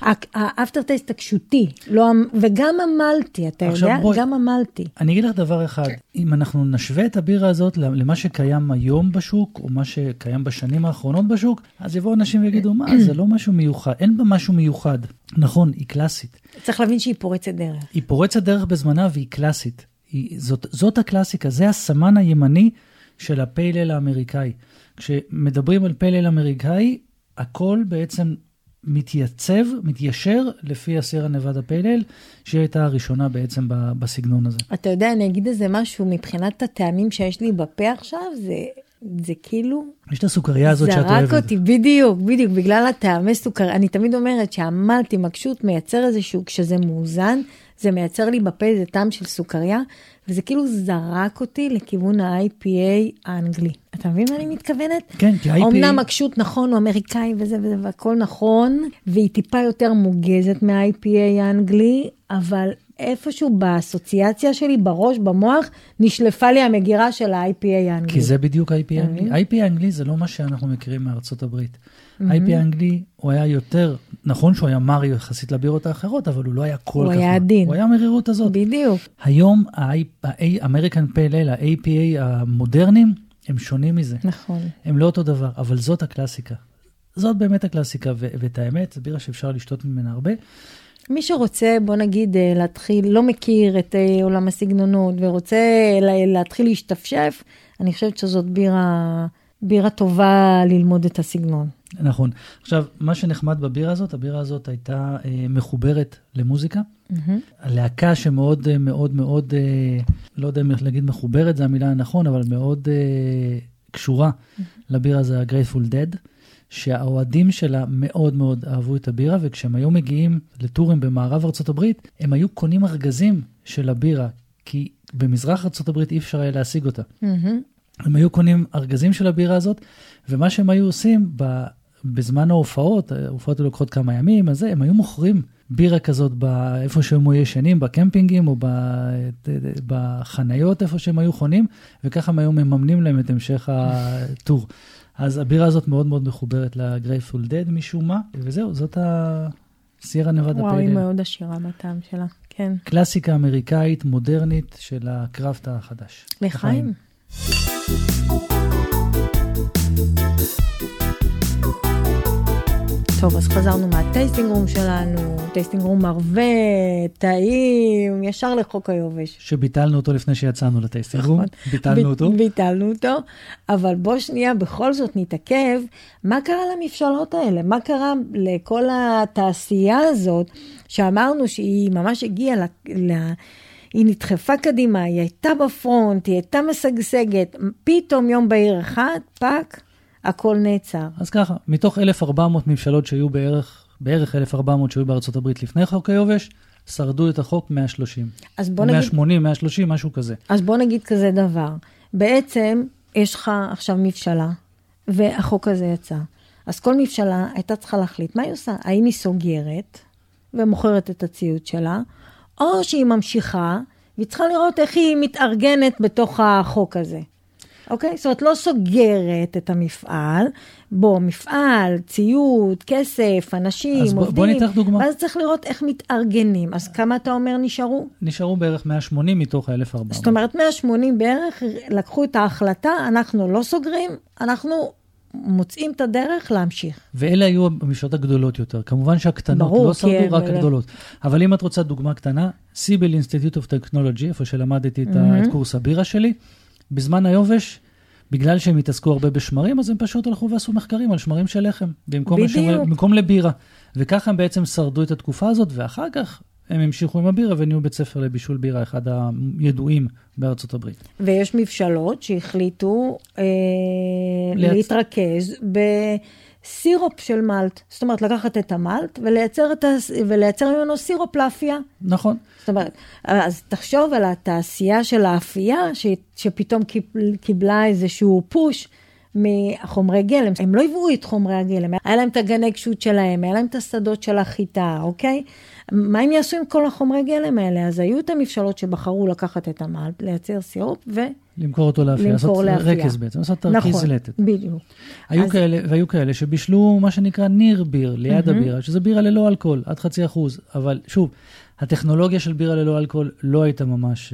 האפטר טייסט הקשותי, לא, וגם המלטי, אתה יודע? בואי, גם המלטי. אני אגיד לך דבר אחד, אם אנחנו נשווה את הבירה הזאת למה שקיים היום בשוק, או מה שקיים בשנים האחרונות בשוק, אז יבואו אנשים ויגידו, מה, זה לא משהו מיוחד, אין בה משהו מיוחד. נכון, היא קלאסית. צריך להבין שהיא פורצת דרך. היא פורצת דרך בזמנה והיא קלאסית. היא, זאת, זאת הקלאסיקה, זה הסמן הימני של הפיילל האמריקאי. כשמדברים על פיילל אמריקאי, הכל בעצם מתייצב, מתיישר לפי הסיירה נבדה פיילל, שהיא הייתה הראשונה בעצם בסגנון הזה. אתה יודע, אני אגיד איזה משהו, מבחינת הטעמים שיש לי בפה עכשיו, זה, זה כאילו... יש את הסוכריה הזאת שאת אוהבת. זרק אותי, בדיוק, בדיוק, בגלל הטעמי סוכר. אני תמיד אומרת שהמלטי מקשות מייצר איזשהו, כשזה מאוזן, זה מייצר לי בפה איזה טעם של סוכריה, וזה כאילו זרק אותי לכיוון ה-איי פי איי האנגלי. אתה מבין מה אני מתכוונת? כן, כי ה-איי פי איי... אומנם מקשות נכון, הוא אמריקאי וזה וזה, והכל נכון, והיא טיפה יותר מוגזת מה-איי פי איי האנגלי, אבל איפשהו באסוציאציה שלי, בראש, במוח, נשלפה לי המגירה של ה-איי פי איי האנגלי. כי זה בדיוק ה-איי פי איי האנגלי. ה-איי פי איי האנגלי זה לא מה שאנחנו מכירים מארצות הברית. ה-איי פי איי האנגלי הוא היה יותר, נכון שהוא היה מר יחסית לבירות האחרות, אבל הוא לא היה כל כך. הוא היה עדין. הוא היה מרירות הזאת. בדיוק. היום ה-American Pale Ale, ה-איי פי איי המודרניים, הם שונים מזה. נכון. הם לא אותו דבר, אבל זאת הקלאסיקה. זאת באמת הקלאסיקה, ואת האמת, זה בירה שאפשר לשתות ממנה הרבה. מי שרוצה, בוא נגיד, להתחיל, לא מכיר את עולם הסגנונות, ורוצה להתחיל להשתפשף, אני חושבת שזאת בירה, בירה טובה ללמוד את הסגנון. נכון. עכשיו, מה שנחמד בבירה הזאת, הבירה הזאת הייתה אה, מחוברת למוזיקה. Mm-hmm. הלהקה שמאוד, מאוד, מאוד, אה, לא יודע אם להגיד מחוברת, זה המילה הנכון, אבל מאוד אה, קשורה mm-hmm. לבירה זה ה-Grateful Dead, שהאוהדים שלה מאוד מאוד אהבו את הבירה, וכשהם היו מגיעים לטורים במערב ארצות הברית, הם היו קונים ארגזים של הבירה, כי במזרח ארצות הברית אי אפשר היה להשיג אותה. Mm-hmm. הם היו קונים ארגזים של הבירה הזאת, ומה שהם היו עושים ב, בזמן ההופעות, ההופעות היו לוקחות כמה ימים, אז הם היו מוכרים בירה כזאת איפה שהם היו ישנים, בקמפינגים או בחניות איפה שהם היו חונים, וככה הם היו מממנים להם את המשך הטור. אז הבירה הזאת מאוד מאוד מחוברת ל-Grateful Dead משום מה, וזהו, זאת הסיירה נבדה פייל. וואו, היא מאוד עשירה בטעם שלה, כן. קלאסיקה אמריקאית, מודרנית של הקראפט החדש. לחיים. טוב, אז חזרנו מהטייסטינג רום שלנו, טייסטינג רום הרבה, טעים, ישר לחוק היובש. שביטלנו אותו לפני שיצאנו לטייסטינג רום, ביטלנו אותו. ביטלנו אותו, אבל בוא שנייה בכל זאת נתעכב, מה קרה למפשלות האלה? מה קרה לכל התעשייה הזאת, שאמרנו שהיא ממש הגיעה ל... היא נדחפה קדימה, היא הייתה בפרונט, היא הייתה משגשגת, פתאום יום בהיר אחד, פק, הכל נעצר. אז ככה, מתוך אלף וארבע מאות ממשלות שהיו בערך, בערך אלף וארבע מאות שהיו בארצות הברית לפני חוק היובש, שרדו את החוק מאה ושלושים. אז בוא נגיד... מאה ושמונים, מאה ושלושים, משהו כזה. אז בוא נגיד כזה דבר. בעצם, יש לך עכשיו ממשלה, והחוק הזה יצא. אז כל ממשלה הייתה צריכה להחליט מה היא עושה. האם היא סוגרת, ומוכרת את הציוד שלה, או שהיא ממשיכה, והיא צריכה לראות איך היא מתארגנת בתוך החוק הזה. אוקיי? זאת אומרת, לא סוגרת את המפעל, בו מפעל, ציוד, כסף, אנשים, אז עובדים. בוא ניתח דוגמה. ואז צריך לראות איך מתארגנים. אז כמה אתה אומר נשארו? נשארו בערך מאה ושמונים מתוך ה-אלף וארבע מאות. זאת אומרת, מאה ושמונים בערך לקחו את ההחלטה, אנחנו לא סוגרים, אנחנו מוצאים את הדרך להמשיך. ואלה היו המשלות הגדולות יותר. כמובן שהקטנות ברור, לא שרדו, כן, רק ו... הגדולות. אבל אם את רוצה דוגמה קטנה, סיבל Institute of Technology, איפה שלמדתי את, mm-hmm. את קורס הבירה שלי, בזמן היובש, בגלל שהם התעסקו הרבה בשמרים, אז הם פשוט הלכו ועשו מחקרים על שמרים של לחם, במקום, השמר, במקום לבירה. וככה הם בעצם שרדו את התקופה הזאת, ואחר כך הם המשיכו עם הבירה, ונהיו בית ספר לבישול בירה, אחד הידועים בארצות הברית. ויש מבשלות שהחליטו אה, ליצ... להתרכז בסירופ של מלט. זאת אומרת, לקחת את המלט ולייצר, את ה... ולייצר ממנו סירופ לאפייה. נכון. זאת אומרת, אז תחשוב על התעשייה של האפייה, ש... שפתאום קיבלה איזשהו פוש, מהחומרי גלם. הם לא הביאו את חומרי הגלם, היה להם את הגני קשות שלהם, היה להם את השדות של החיטה, אוקיי? מה הם יעשו עם כל החומרי גלם האלה? אז היו את המפשלות שבחרו לקחת את המלט, לייצר סירופ ו... למכור אותו לאפייה, לעשות רקס בעצם, לעשות תרכיז זלטת. נכון, בדיוק. היו כאלה, והיו כאלה שבישלו מה שנקרא ניר ביר, ליד הבירה, שזה בירה ללא אלכוהול, עד חצי אחוז. אבל שוב, הטכנולוגיה של בירה ללא אלכוהול לא הייתה ממש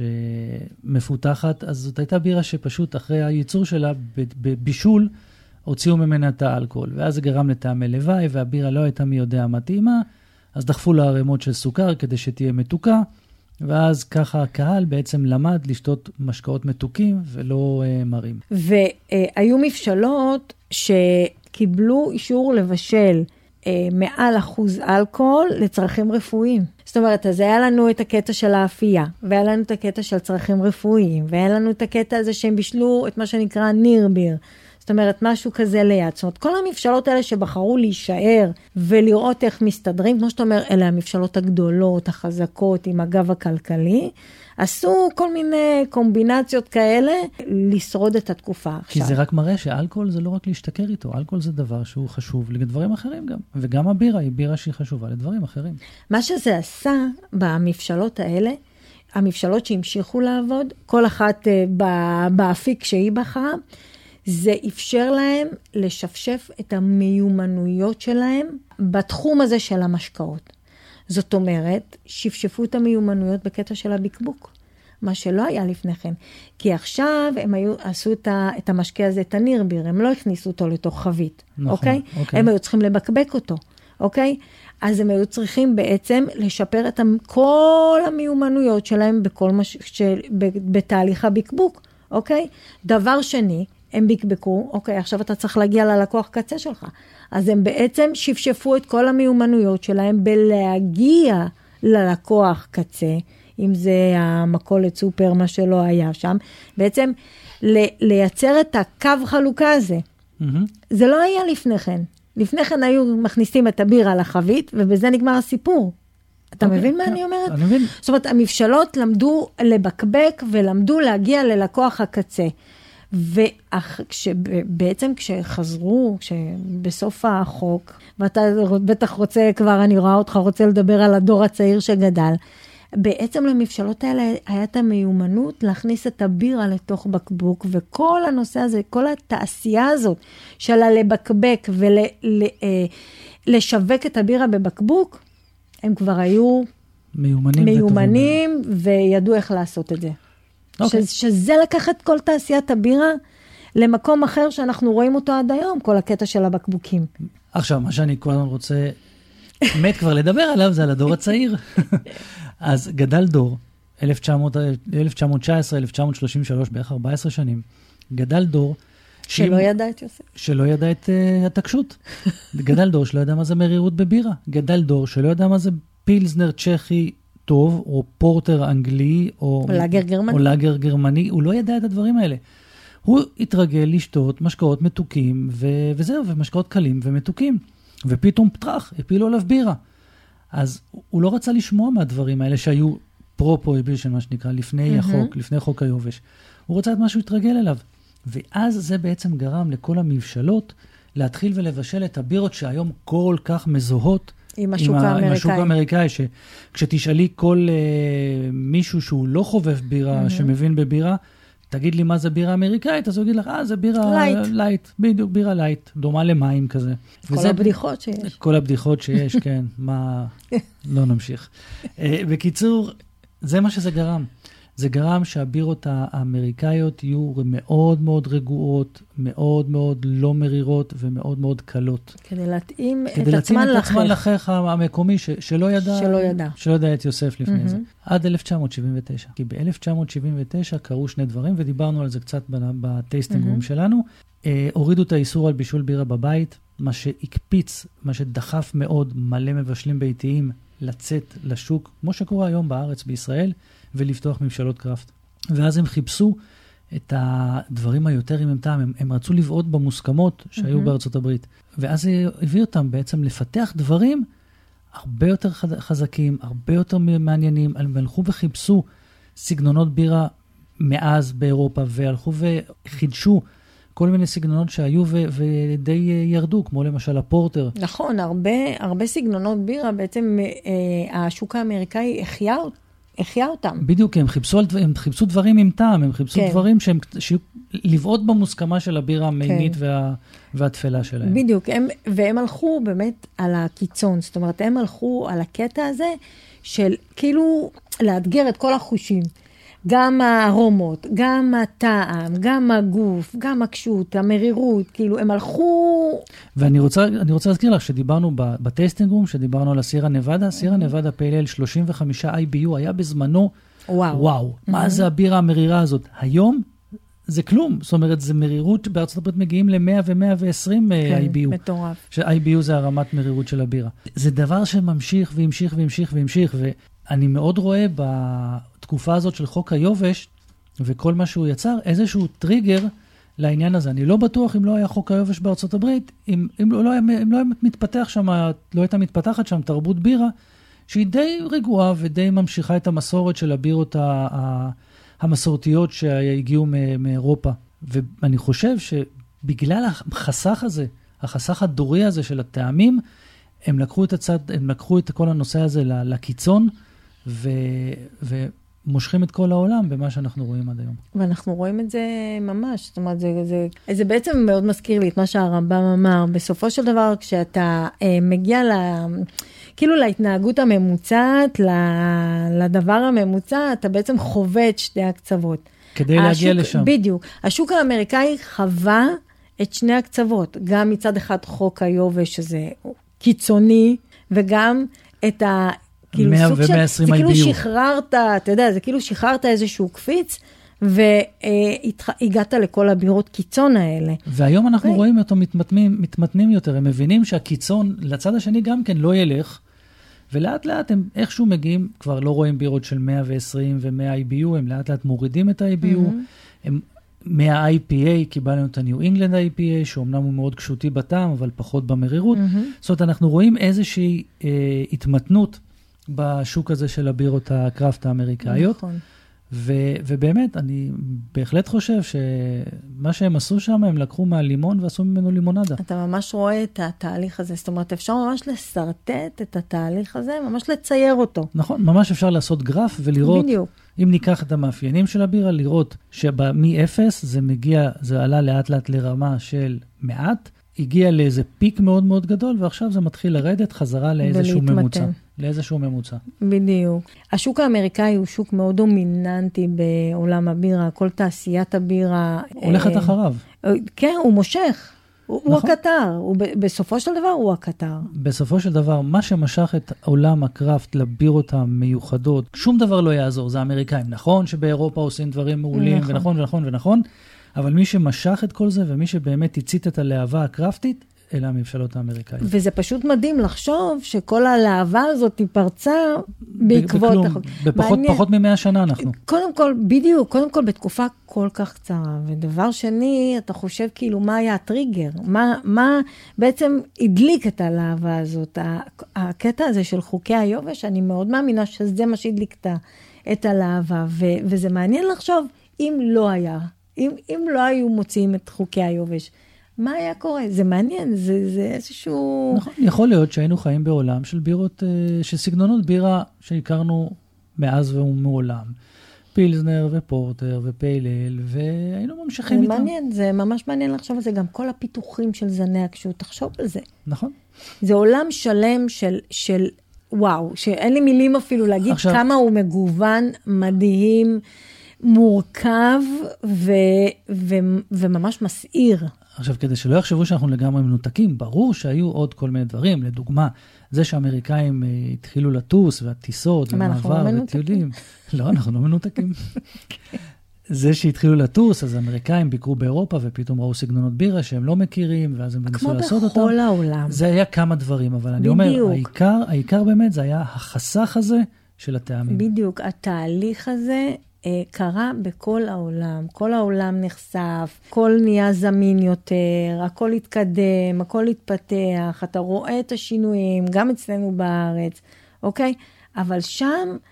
מפותחת, אז זאת הייתה בירה שפשוט אחרי הייצור שלה, בבישול, הוציאו ממנה את האלכוהול, ואז זה גרם לטעמי לוואי, והבירה לא הייתה מי יודע מתאימה, אז דחפו לה ערימות של סוכר כדי שתהיה מתוקה, ואז ככה הקהל בעצם למד לשתות משקאות מתוקים ולא uh, מרים. והיו מבשלות שקיבלו אישור לבשל uh, מעל אחוז אלכוהול לצרכים רפואיים. זאת אומרת, אז היה לנו את הקטע של האפייה, והיה לנו את הקטע של צרכים רפואיים, והיה לנו את הקטע הזה שהם בישלו את מה שנקרא ניר ביר. זאת אומרת, משהו כזה ליד. זאת אומרת, כל המבשלות האלה שבחרו להישאר ולראות איך מסתדרים, כמו שאתה אומר, אלה המבשלות הגדולות, החזקות, עם הגב הכלכלי, עשו כל מיני קומבינציות כאלה לשרוד את התקופה עכשיו. כי זה רק מראה שאלכוהול זה לא רק להשתכר איתו, אלכוהול זה דבר שהוא חשוב לדברים אחרים גם, וגם הבירה היא בירה שהיא חשובה לדברים אחרים. מה שזה עשה במבשלות האלה, המבשלות שהמשיכו לעבוד, כל אחת באפיק שהיא בחרה, זה אפשר להם לשפשף את המיומנויות שלהם בתחום הזה של המשקאות. זאת אומרת, שפשפו את המיומנויות בקטע של הבקבוק, מה שלא היה לפני כן. כי עכשיו הם היו, עשו את, ה, את המשקה הזה, את הניר ביר, הם לא הכניסו אותו לתוך חבית, נכון, אוקיי? אוקיי? הם היו צריכים לבקבק אותו, אוקיי? אז הם היו צריכים בעצם לשפר את כל המיומנויות שלהם בכל מש, של, בתהליך הבקבוק, אוקיי? דבר שני, הם בקבקו, אוקיי, עכשיו אתה צריך להגיע ללקוח קצה שלך. אז הם בעצם שפשפו את כל המיומנויות שלהם בלהגיע ללקוח קצה, אם זה המכולת סופר, מה שלא היה שם, בעצם לייצר את הקו חלוקה הזה. Mm-hmm. זה לא היה לפני כן. לפני כן היו מכניסים את הבירה לחבית, ובזה נגמר הסיפור. אתה okay, מבין מה okay. אני אומרת? אני מבין. זאת אומרת, המבשלות למדו לבקבק ולמדו להגיע ללקוח הקצה. ובעצם כשחזרו, בסוף החוק, ואתה בטח רוצה כבר, אני רואה אותך, רוצה לדבר על הדור הצעיר שגדל, בעצם למבשלות האלה היה את המיומנות להכניס את הבירה לתוך בקבוק, וכל הנושא הזה, כל התעשייה הזאת של הלבקבק ולשווק את הבירה בבקבוק, הם כבר היו מיומנים, מיומנים וידעו איך לעשות את זה. Okay. ש, שזה לקחת כל תעשיית הבירה למקום אחר שאנחנו רואים אותו עד היום, כל הקטע של הבקבוקים. עכשיו, מה שאני כבר רוצה, מת כבר לדבר עליו, זה על הדור הצעיר. אז גדל דור, אלף תשע מאות תשע עשרה אלף תשע מאות שלושים ושלוש, בערך ארבע עשרה שנים, גדל דור, שלא ידע את יוסף. שלא ידע את uh, התקשות. גדל דור שלא ידע מה זה מרירות בבירה. גדל דור שלא ידע מה זה פילסנר צ'כי, טוב, או פורטר אנגלי, או, או לאגר גרמני. או לאגר גרמני, הוא לא ידע את הדברים האלה. הוא התרגל לשתות משקאות מתוקים, ו- וזהו, ומשקאות קלים ומתוקים. ופתאום פתח, הפילו עליו בירה. אז הוא לא רצה לשמוע מהדברים האלה שהיו פרו-פרויבישן, מה שנקרא, לפני mm-hmm. החוק, לפני חוק היובש. הוא רצה את משהו להתרגל אליו. ואז זה בעצם גרם לכל המבשלות להתחיל ולבשל את הבירות שהיום כל כך מזוהות, עם השוק האמריקאי. עם השוק האמריקאי, שכשתשאלי כל uh, מישהו שהוא לא חובב בירה, mm-hmm. שמבין בבירה, תגיד לי מה זה בירה אמריקאית, אז הוא יגיד לך, אה, זה בירה לייט. לייט, בדיוק, בירה לייט, דומה למים כזה. כל וזה, הבדיחות שיש. כל הבדיחות שיש, כן, מה, לא נמשיך. uh, בקיצור, זה מה שזה גרם. זה גרם שהבירות האמריקאיות יהיו מאוד מאוד רגועות, מאוד מאוד לא מרירות ומאוד מאוד קלות. כדי להתאים כדי את עצמן לחך. כדי להתאים את עצמן לחך המקומי ש, שלא ידע, שלא ידע. שלא ידע את יוסף לפני mm-hmm. זה. עד אלף תשע מאות שבעים ותשע. כי ב-אלף תשע מאות שבעים ותשע קרו שני דברים, ודיברנו על זה קצת בטייסטינג רום mm-hmm. שלנו. אה, הורידו את האיסור על בישול בירה בבית, מה שהקפיץ, מה שדחף מאוד מלא מבשלים ביתיים לצאת לשוק, כמו שקורה היום בארץ, בישראל, ולפתוח מבשלות קראפט. ואז הם חיפשו את הדברים היותר עם טעם, הם, הם רצו לבעוט במוסכמות שהיו mm-hmm. בארצות הברית. ואז זה הביא אותם בעצם לפתח דברים הרבה יותר חזקים, הרבה יותר מעניינים, הם הלכו וחיפשו סגנונות בירה מאז באירופה, והלכו וחידשו כל מיני סגנונות שהיו ו- ודי ירדו, כמו למשל הפורטר. נכון, הרבה, הרבה סגנונות בירה, בעצם אה, השוק האמריקאי החיה, החיה אותם. בדיוק, הם חיפשו, הם חיפשו דברים עם טעם, הם חיפשו כן. דברים שהם, שיהיו לבעוט במוסכמה של הבירה המימית כן. וה, והתפלה שלהם. בדיוק, הם, והם הלכו באמת על הקיצון, זאת אומרת, הם הלכו על הקטע הזה של כאילו לאתגר את כל החושים. גם הארומות, גם הטעם, גם הגוף, גם הקשות, המרירות, כאילו הם הלכו... ואני רוצה, אני רוצה להזכיר לך שדיברנו בטייסטינג רום, שדיברנו על הסירה נבדה, סירה נבדה פיילל שלושים וחמישה איי בי יו היה בזמנו, וואו, וואו, מה זה הבירה המרירה הזאת? היום זה כלום, זאת אומרת, זה מרירות, בארצות הברית מגיעים ל-מאה ו-מאה ועשרים איי בי יו. כן, מטורף. ש-איי בי יו זה הרמת מרירות של הבירה. זה דבר שממשיך וימשיך וימשיך וימשיך, ואני מאוד רואה בתקופה הזאת של חוק היובש, וכל מה שהוא יצר, איזשהו טריגר לעניין הזה. אני לא בטוח אם לא היה חוק היובש בארצות הברית, אם, אם לא, אם לא היה מתפתח שם, לא הייתה מתפתחת שם תרבות בירה, שהיא די רגועה ודי ממשיכה את המסורת של הבירות ה... ה המסורתיות שהגיעו מאירופה. ואני חושב שבגלל החסך הזה, החסך הדורי הזה של הטעמים, הם לקחו את הצד, הם לקחו את כל הנושא הזה לקיצון, ו, ומושכים את כל העולם במה שאנחנו רואים עד היום. ואנחנו רואים את זה ממש, זאת אומרת, זה, זה, זה בעצם מאוד מזכיר לי את מה שהרמב"ם אמר. בסופו של דבר, כשאתה אה, מגיע ל... כאילו להתנהגות הממוצעת, לדבר הממוצע, אתה בעצם חווה את שתי הקצוות. כדי להגיע לשם. בדיוק. השוק האמריקאי חווה את שני הקצוות. גם מצד אחד חוק היובש, שזה קיצוני, וגם את ה... כאילו סוג של... זה כאילו שחררת, אתה יודע, זה כאילו שחררת איזשהו קפיץ, והגעת לכל הבירות קיצון האלה. והיום אנחנו רואים אותו מתמתנים, מתמתנים יותר, הם מבינים שהקיצון לצד השני גם כן לא ילך, ולאט לאט הם איכשהו מגיעים, כבר לא רואים בירות של מאה ועשרים ו-מאה איי בי יו, הם לאט לאט מורידים את ה-איי בי יו, הם מה-איי פי איי קיבלנו את ה-New England איי פי איי, שאומנם הוא מאוד קשותי בטעם, אבל פחות במרירות. זאת אומרת, אנחנו רואים איזושהי אה, התמתנות בשוק הזה של הבירות הקראפט האמריקאיות. נכון. ו- ובאמת, אני בהחלט חושב שמה שהם עשו שם, הם לקחו מהלימון ועשו ממנו לימונדה. אתה ממש רואה את התהליך הזה, זאת אומרת, אפשר ממש לסרטט את התהליך הזה, ממש לצייר אותו. נכון, ממש אפשר לעשות גרף ולראות, בדיוק. אם ניקח את המאפיינים של הבירה, לראות שמ-אפס זה מגיע, זה עלה לאט לאט לרמה של מעט, הגיע לאיזה פיק מאוד מאוד גדול, ועכשיו זה מתחיל לרדת חזרה לאיזשהו ממוצע. לאיזשהו ממוצע. בדיוק. השוק האמריקאי הוא שוק מאוד דומיננטי בעולם הבירה, כל תעשיית הבירה. הולכת אחריו. כן, הוא מושך. הוא הקטר. בסופו של דבר הוא הקטר. בסופו של דבר, מה שמשך את עולם הקראפט לבירות המיוחדות, שום דבר לא יעזור, זה האמריקאים. נכון שבאירופה עושים דברים מעולים, ונכון ונכון ונכון, אבל מי שמשך את כל זה, ומי שבאמת הצית את הלהבה הקראפטית, אלה הממשלות האמריקאיות. וזה פשוט מדהים לחשוב שכל הלהבה הזאת היא פרצה בעקבות... בכלום, בפחות פחות ממאה שנה אנחנו. קודם כל, בדיוק, קודם כל בתקופה כל כך קצרה. ודבר שני, אתה חושב כאילו מה היה הטריגר? מה, מה בעצם הדליק את הלהבה הזאת? הקטע הזה של חוקי היובש, אני מאוד מאמינה שזה מה שהדליק את הלהבה. ו, וזה מעניין לחשוב אם לא היה, אם, אם לא היו מוציאים את חוקי היובש. מה היה קורה? זה מעניין, זה, זה איזשהו... נכון, יכול להיות שהיינו חיים בעולם של בירות, של סגנונות בירה שהכרנו מאז ומעולם. פילזנר ופורטר ופיילל, והיינו ממשיכים זה איתם. זה מעניין, זה ממש מעניין לחשוב על זה, גם כל הפיתוחים של זני הקשות, תחשוב על זה. נכון. זה עולם שלם של, של וואו, שאין לי מילים אפילו להגיד עכשיו... כמה הוא מגוון, מדהים, מורכב ו, ו, וממש מסעיר. עכשיו, כדי שלא יחשבו שאנחנו לגמרי מנותקים, ברור שהיו עוד כל מיני דברים. לדוגמה, זה שהאמריקאים התחילו לטוס, והטיסות, ומעבר, וטיולים. לא, אנחנו לא מנותקים. זה שהתחילו לטוס, אז האמריקאים ביקרו באירופה, ופתאום ראו סגנונות בירה שהם לא מכירים, ואז הם ניסו לעשות אותם. כמו בכל העולם. זה היה כמה דברים, אבל אני אומר, העיקר, העיקר באמת, זה היה החסך הזה של הטעמים. בדיוק, התהליך הזה... קרה בכל העולם, כל העולם נחשף, כל נהיה זמין יותר, הכל התקדם, הכל התפתח, אתה רואה את השינויים, גם אצלנו בארץ, אוקיי? אבל שם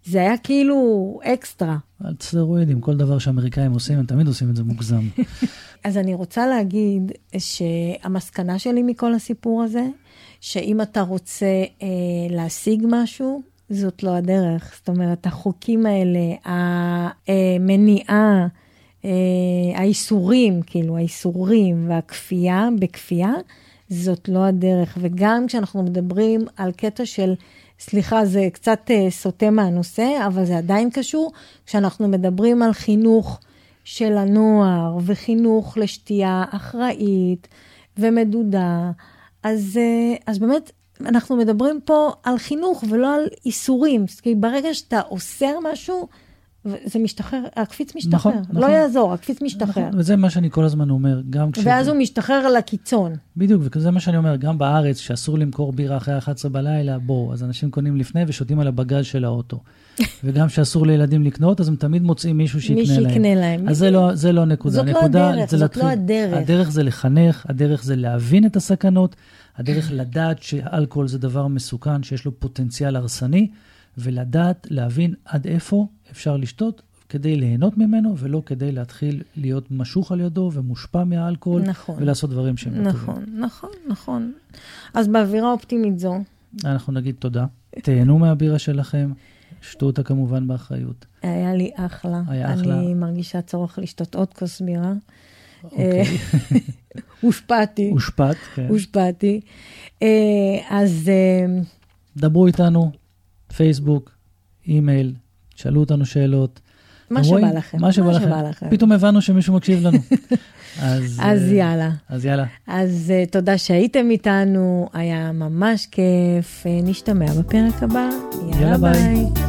זה היה כאילו אקסטרה. על סטרואידים, כל דבר שאמריקאים עושים, הם תמיד עושים את זה מוגזם. אז אני רוצה להגיד שהמסקנה שלי מכל הסיפור הזה, שאם אתה רוצה אה, להשיג משהו, זאת לא הדרך. זאת אומרת, החוקים האלה, המניעה, אה, האיסורים, כאילו, האיסורים והכפייה, בכפייה, זאת לא הדרך. וגם כשאנחנו מדברים על קטע של, סליחה, זה קצת אה, סוטה מהנושא, אבל זה עדיין קשור, כשאנחנו מדברים על חינוך של הנוער, וחינוך לשתייה אחראית ומדודה, אז, אז באמת אנחנו מדברים פה על חינוך ולא על איסורים. כי ברגע שאתה אוסר משהו, זה משתחרר, הקפיץ משתחרר. נכון, לא נכון. יעזור, הקפיץ משתחרר. נכון, וזה מה שאני כל הזמן אומר. גם כש... ואז הוא משתחרר לקיצון. בדיוק, וזה מה שאני אומר, גם בארץ, שאסור למכור בירה אחרי אחת עשרה בלילה, בוא, אז אנשים קונים לפני ושותים על הבגז של האוטו. וגם שאסור לילדים לקנות, אז הם תמיד מוצאים מישהו שיקנה להם. מי שיקנה להם. אז זה לא, זה לא נקודה. זאת לא הדרך, זאת לא הדרך. הדרך זה לחנך, הדרך זה להבין את הסכנות, הדרך לדעת שאלכוהול זה דבר מסוכן, שיש לו פוטנציאל הרסני, ולדעת, להבין עד איפה אפשר לשתות, כדי ליהנות ממנו, ולא כדי להתחיל להיות משוך על ידו, ומושפע מהאלכוהול, נכון. ולעשות דברים שהם לא טובים. נכון, נכון, נכון. אז באווירה אופטימית זו. אנחנו נגיד תודה. תהנו מהבירה שלכם, שתו אותה כמובן באחריות. היה לי אחלה. היה אחלה. אני מרגישה צורך לשתות עוד כוס בירה. אוקיי. הושפעתי. הושפעת, כן. הושפעתי. אז... דברו איתנו, פייסבוק, אימייל, שאלו אותנו שאלות. מה שבא לכם. מה שבא לכם. פתאום הבנו שמישהו מקשיב לנו. אז יאללה. אז יאללה. אז תודה שהייתם איתנו, היה ממש כיף. נשתמע בפרק הבא. יאללה ביי.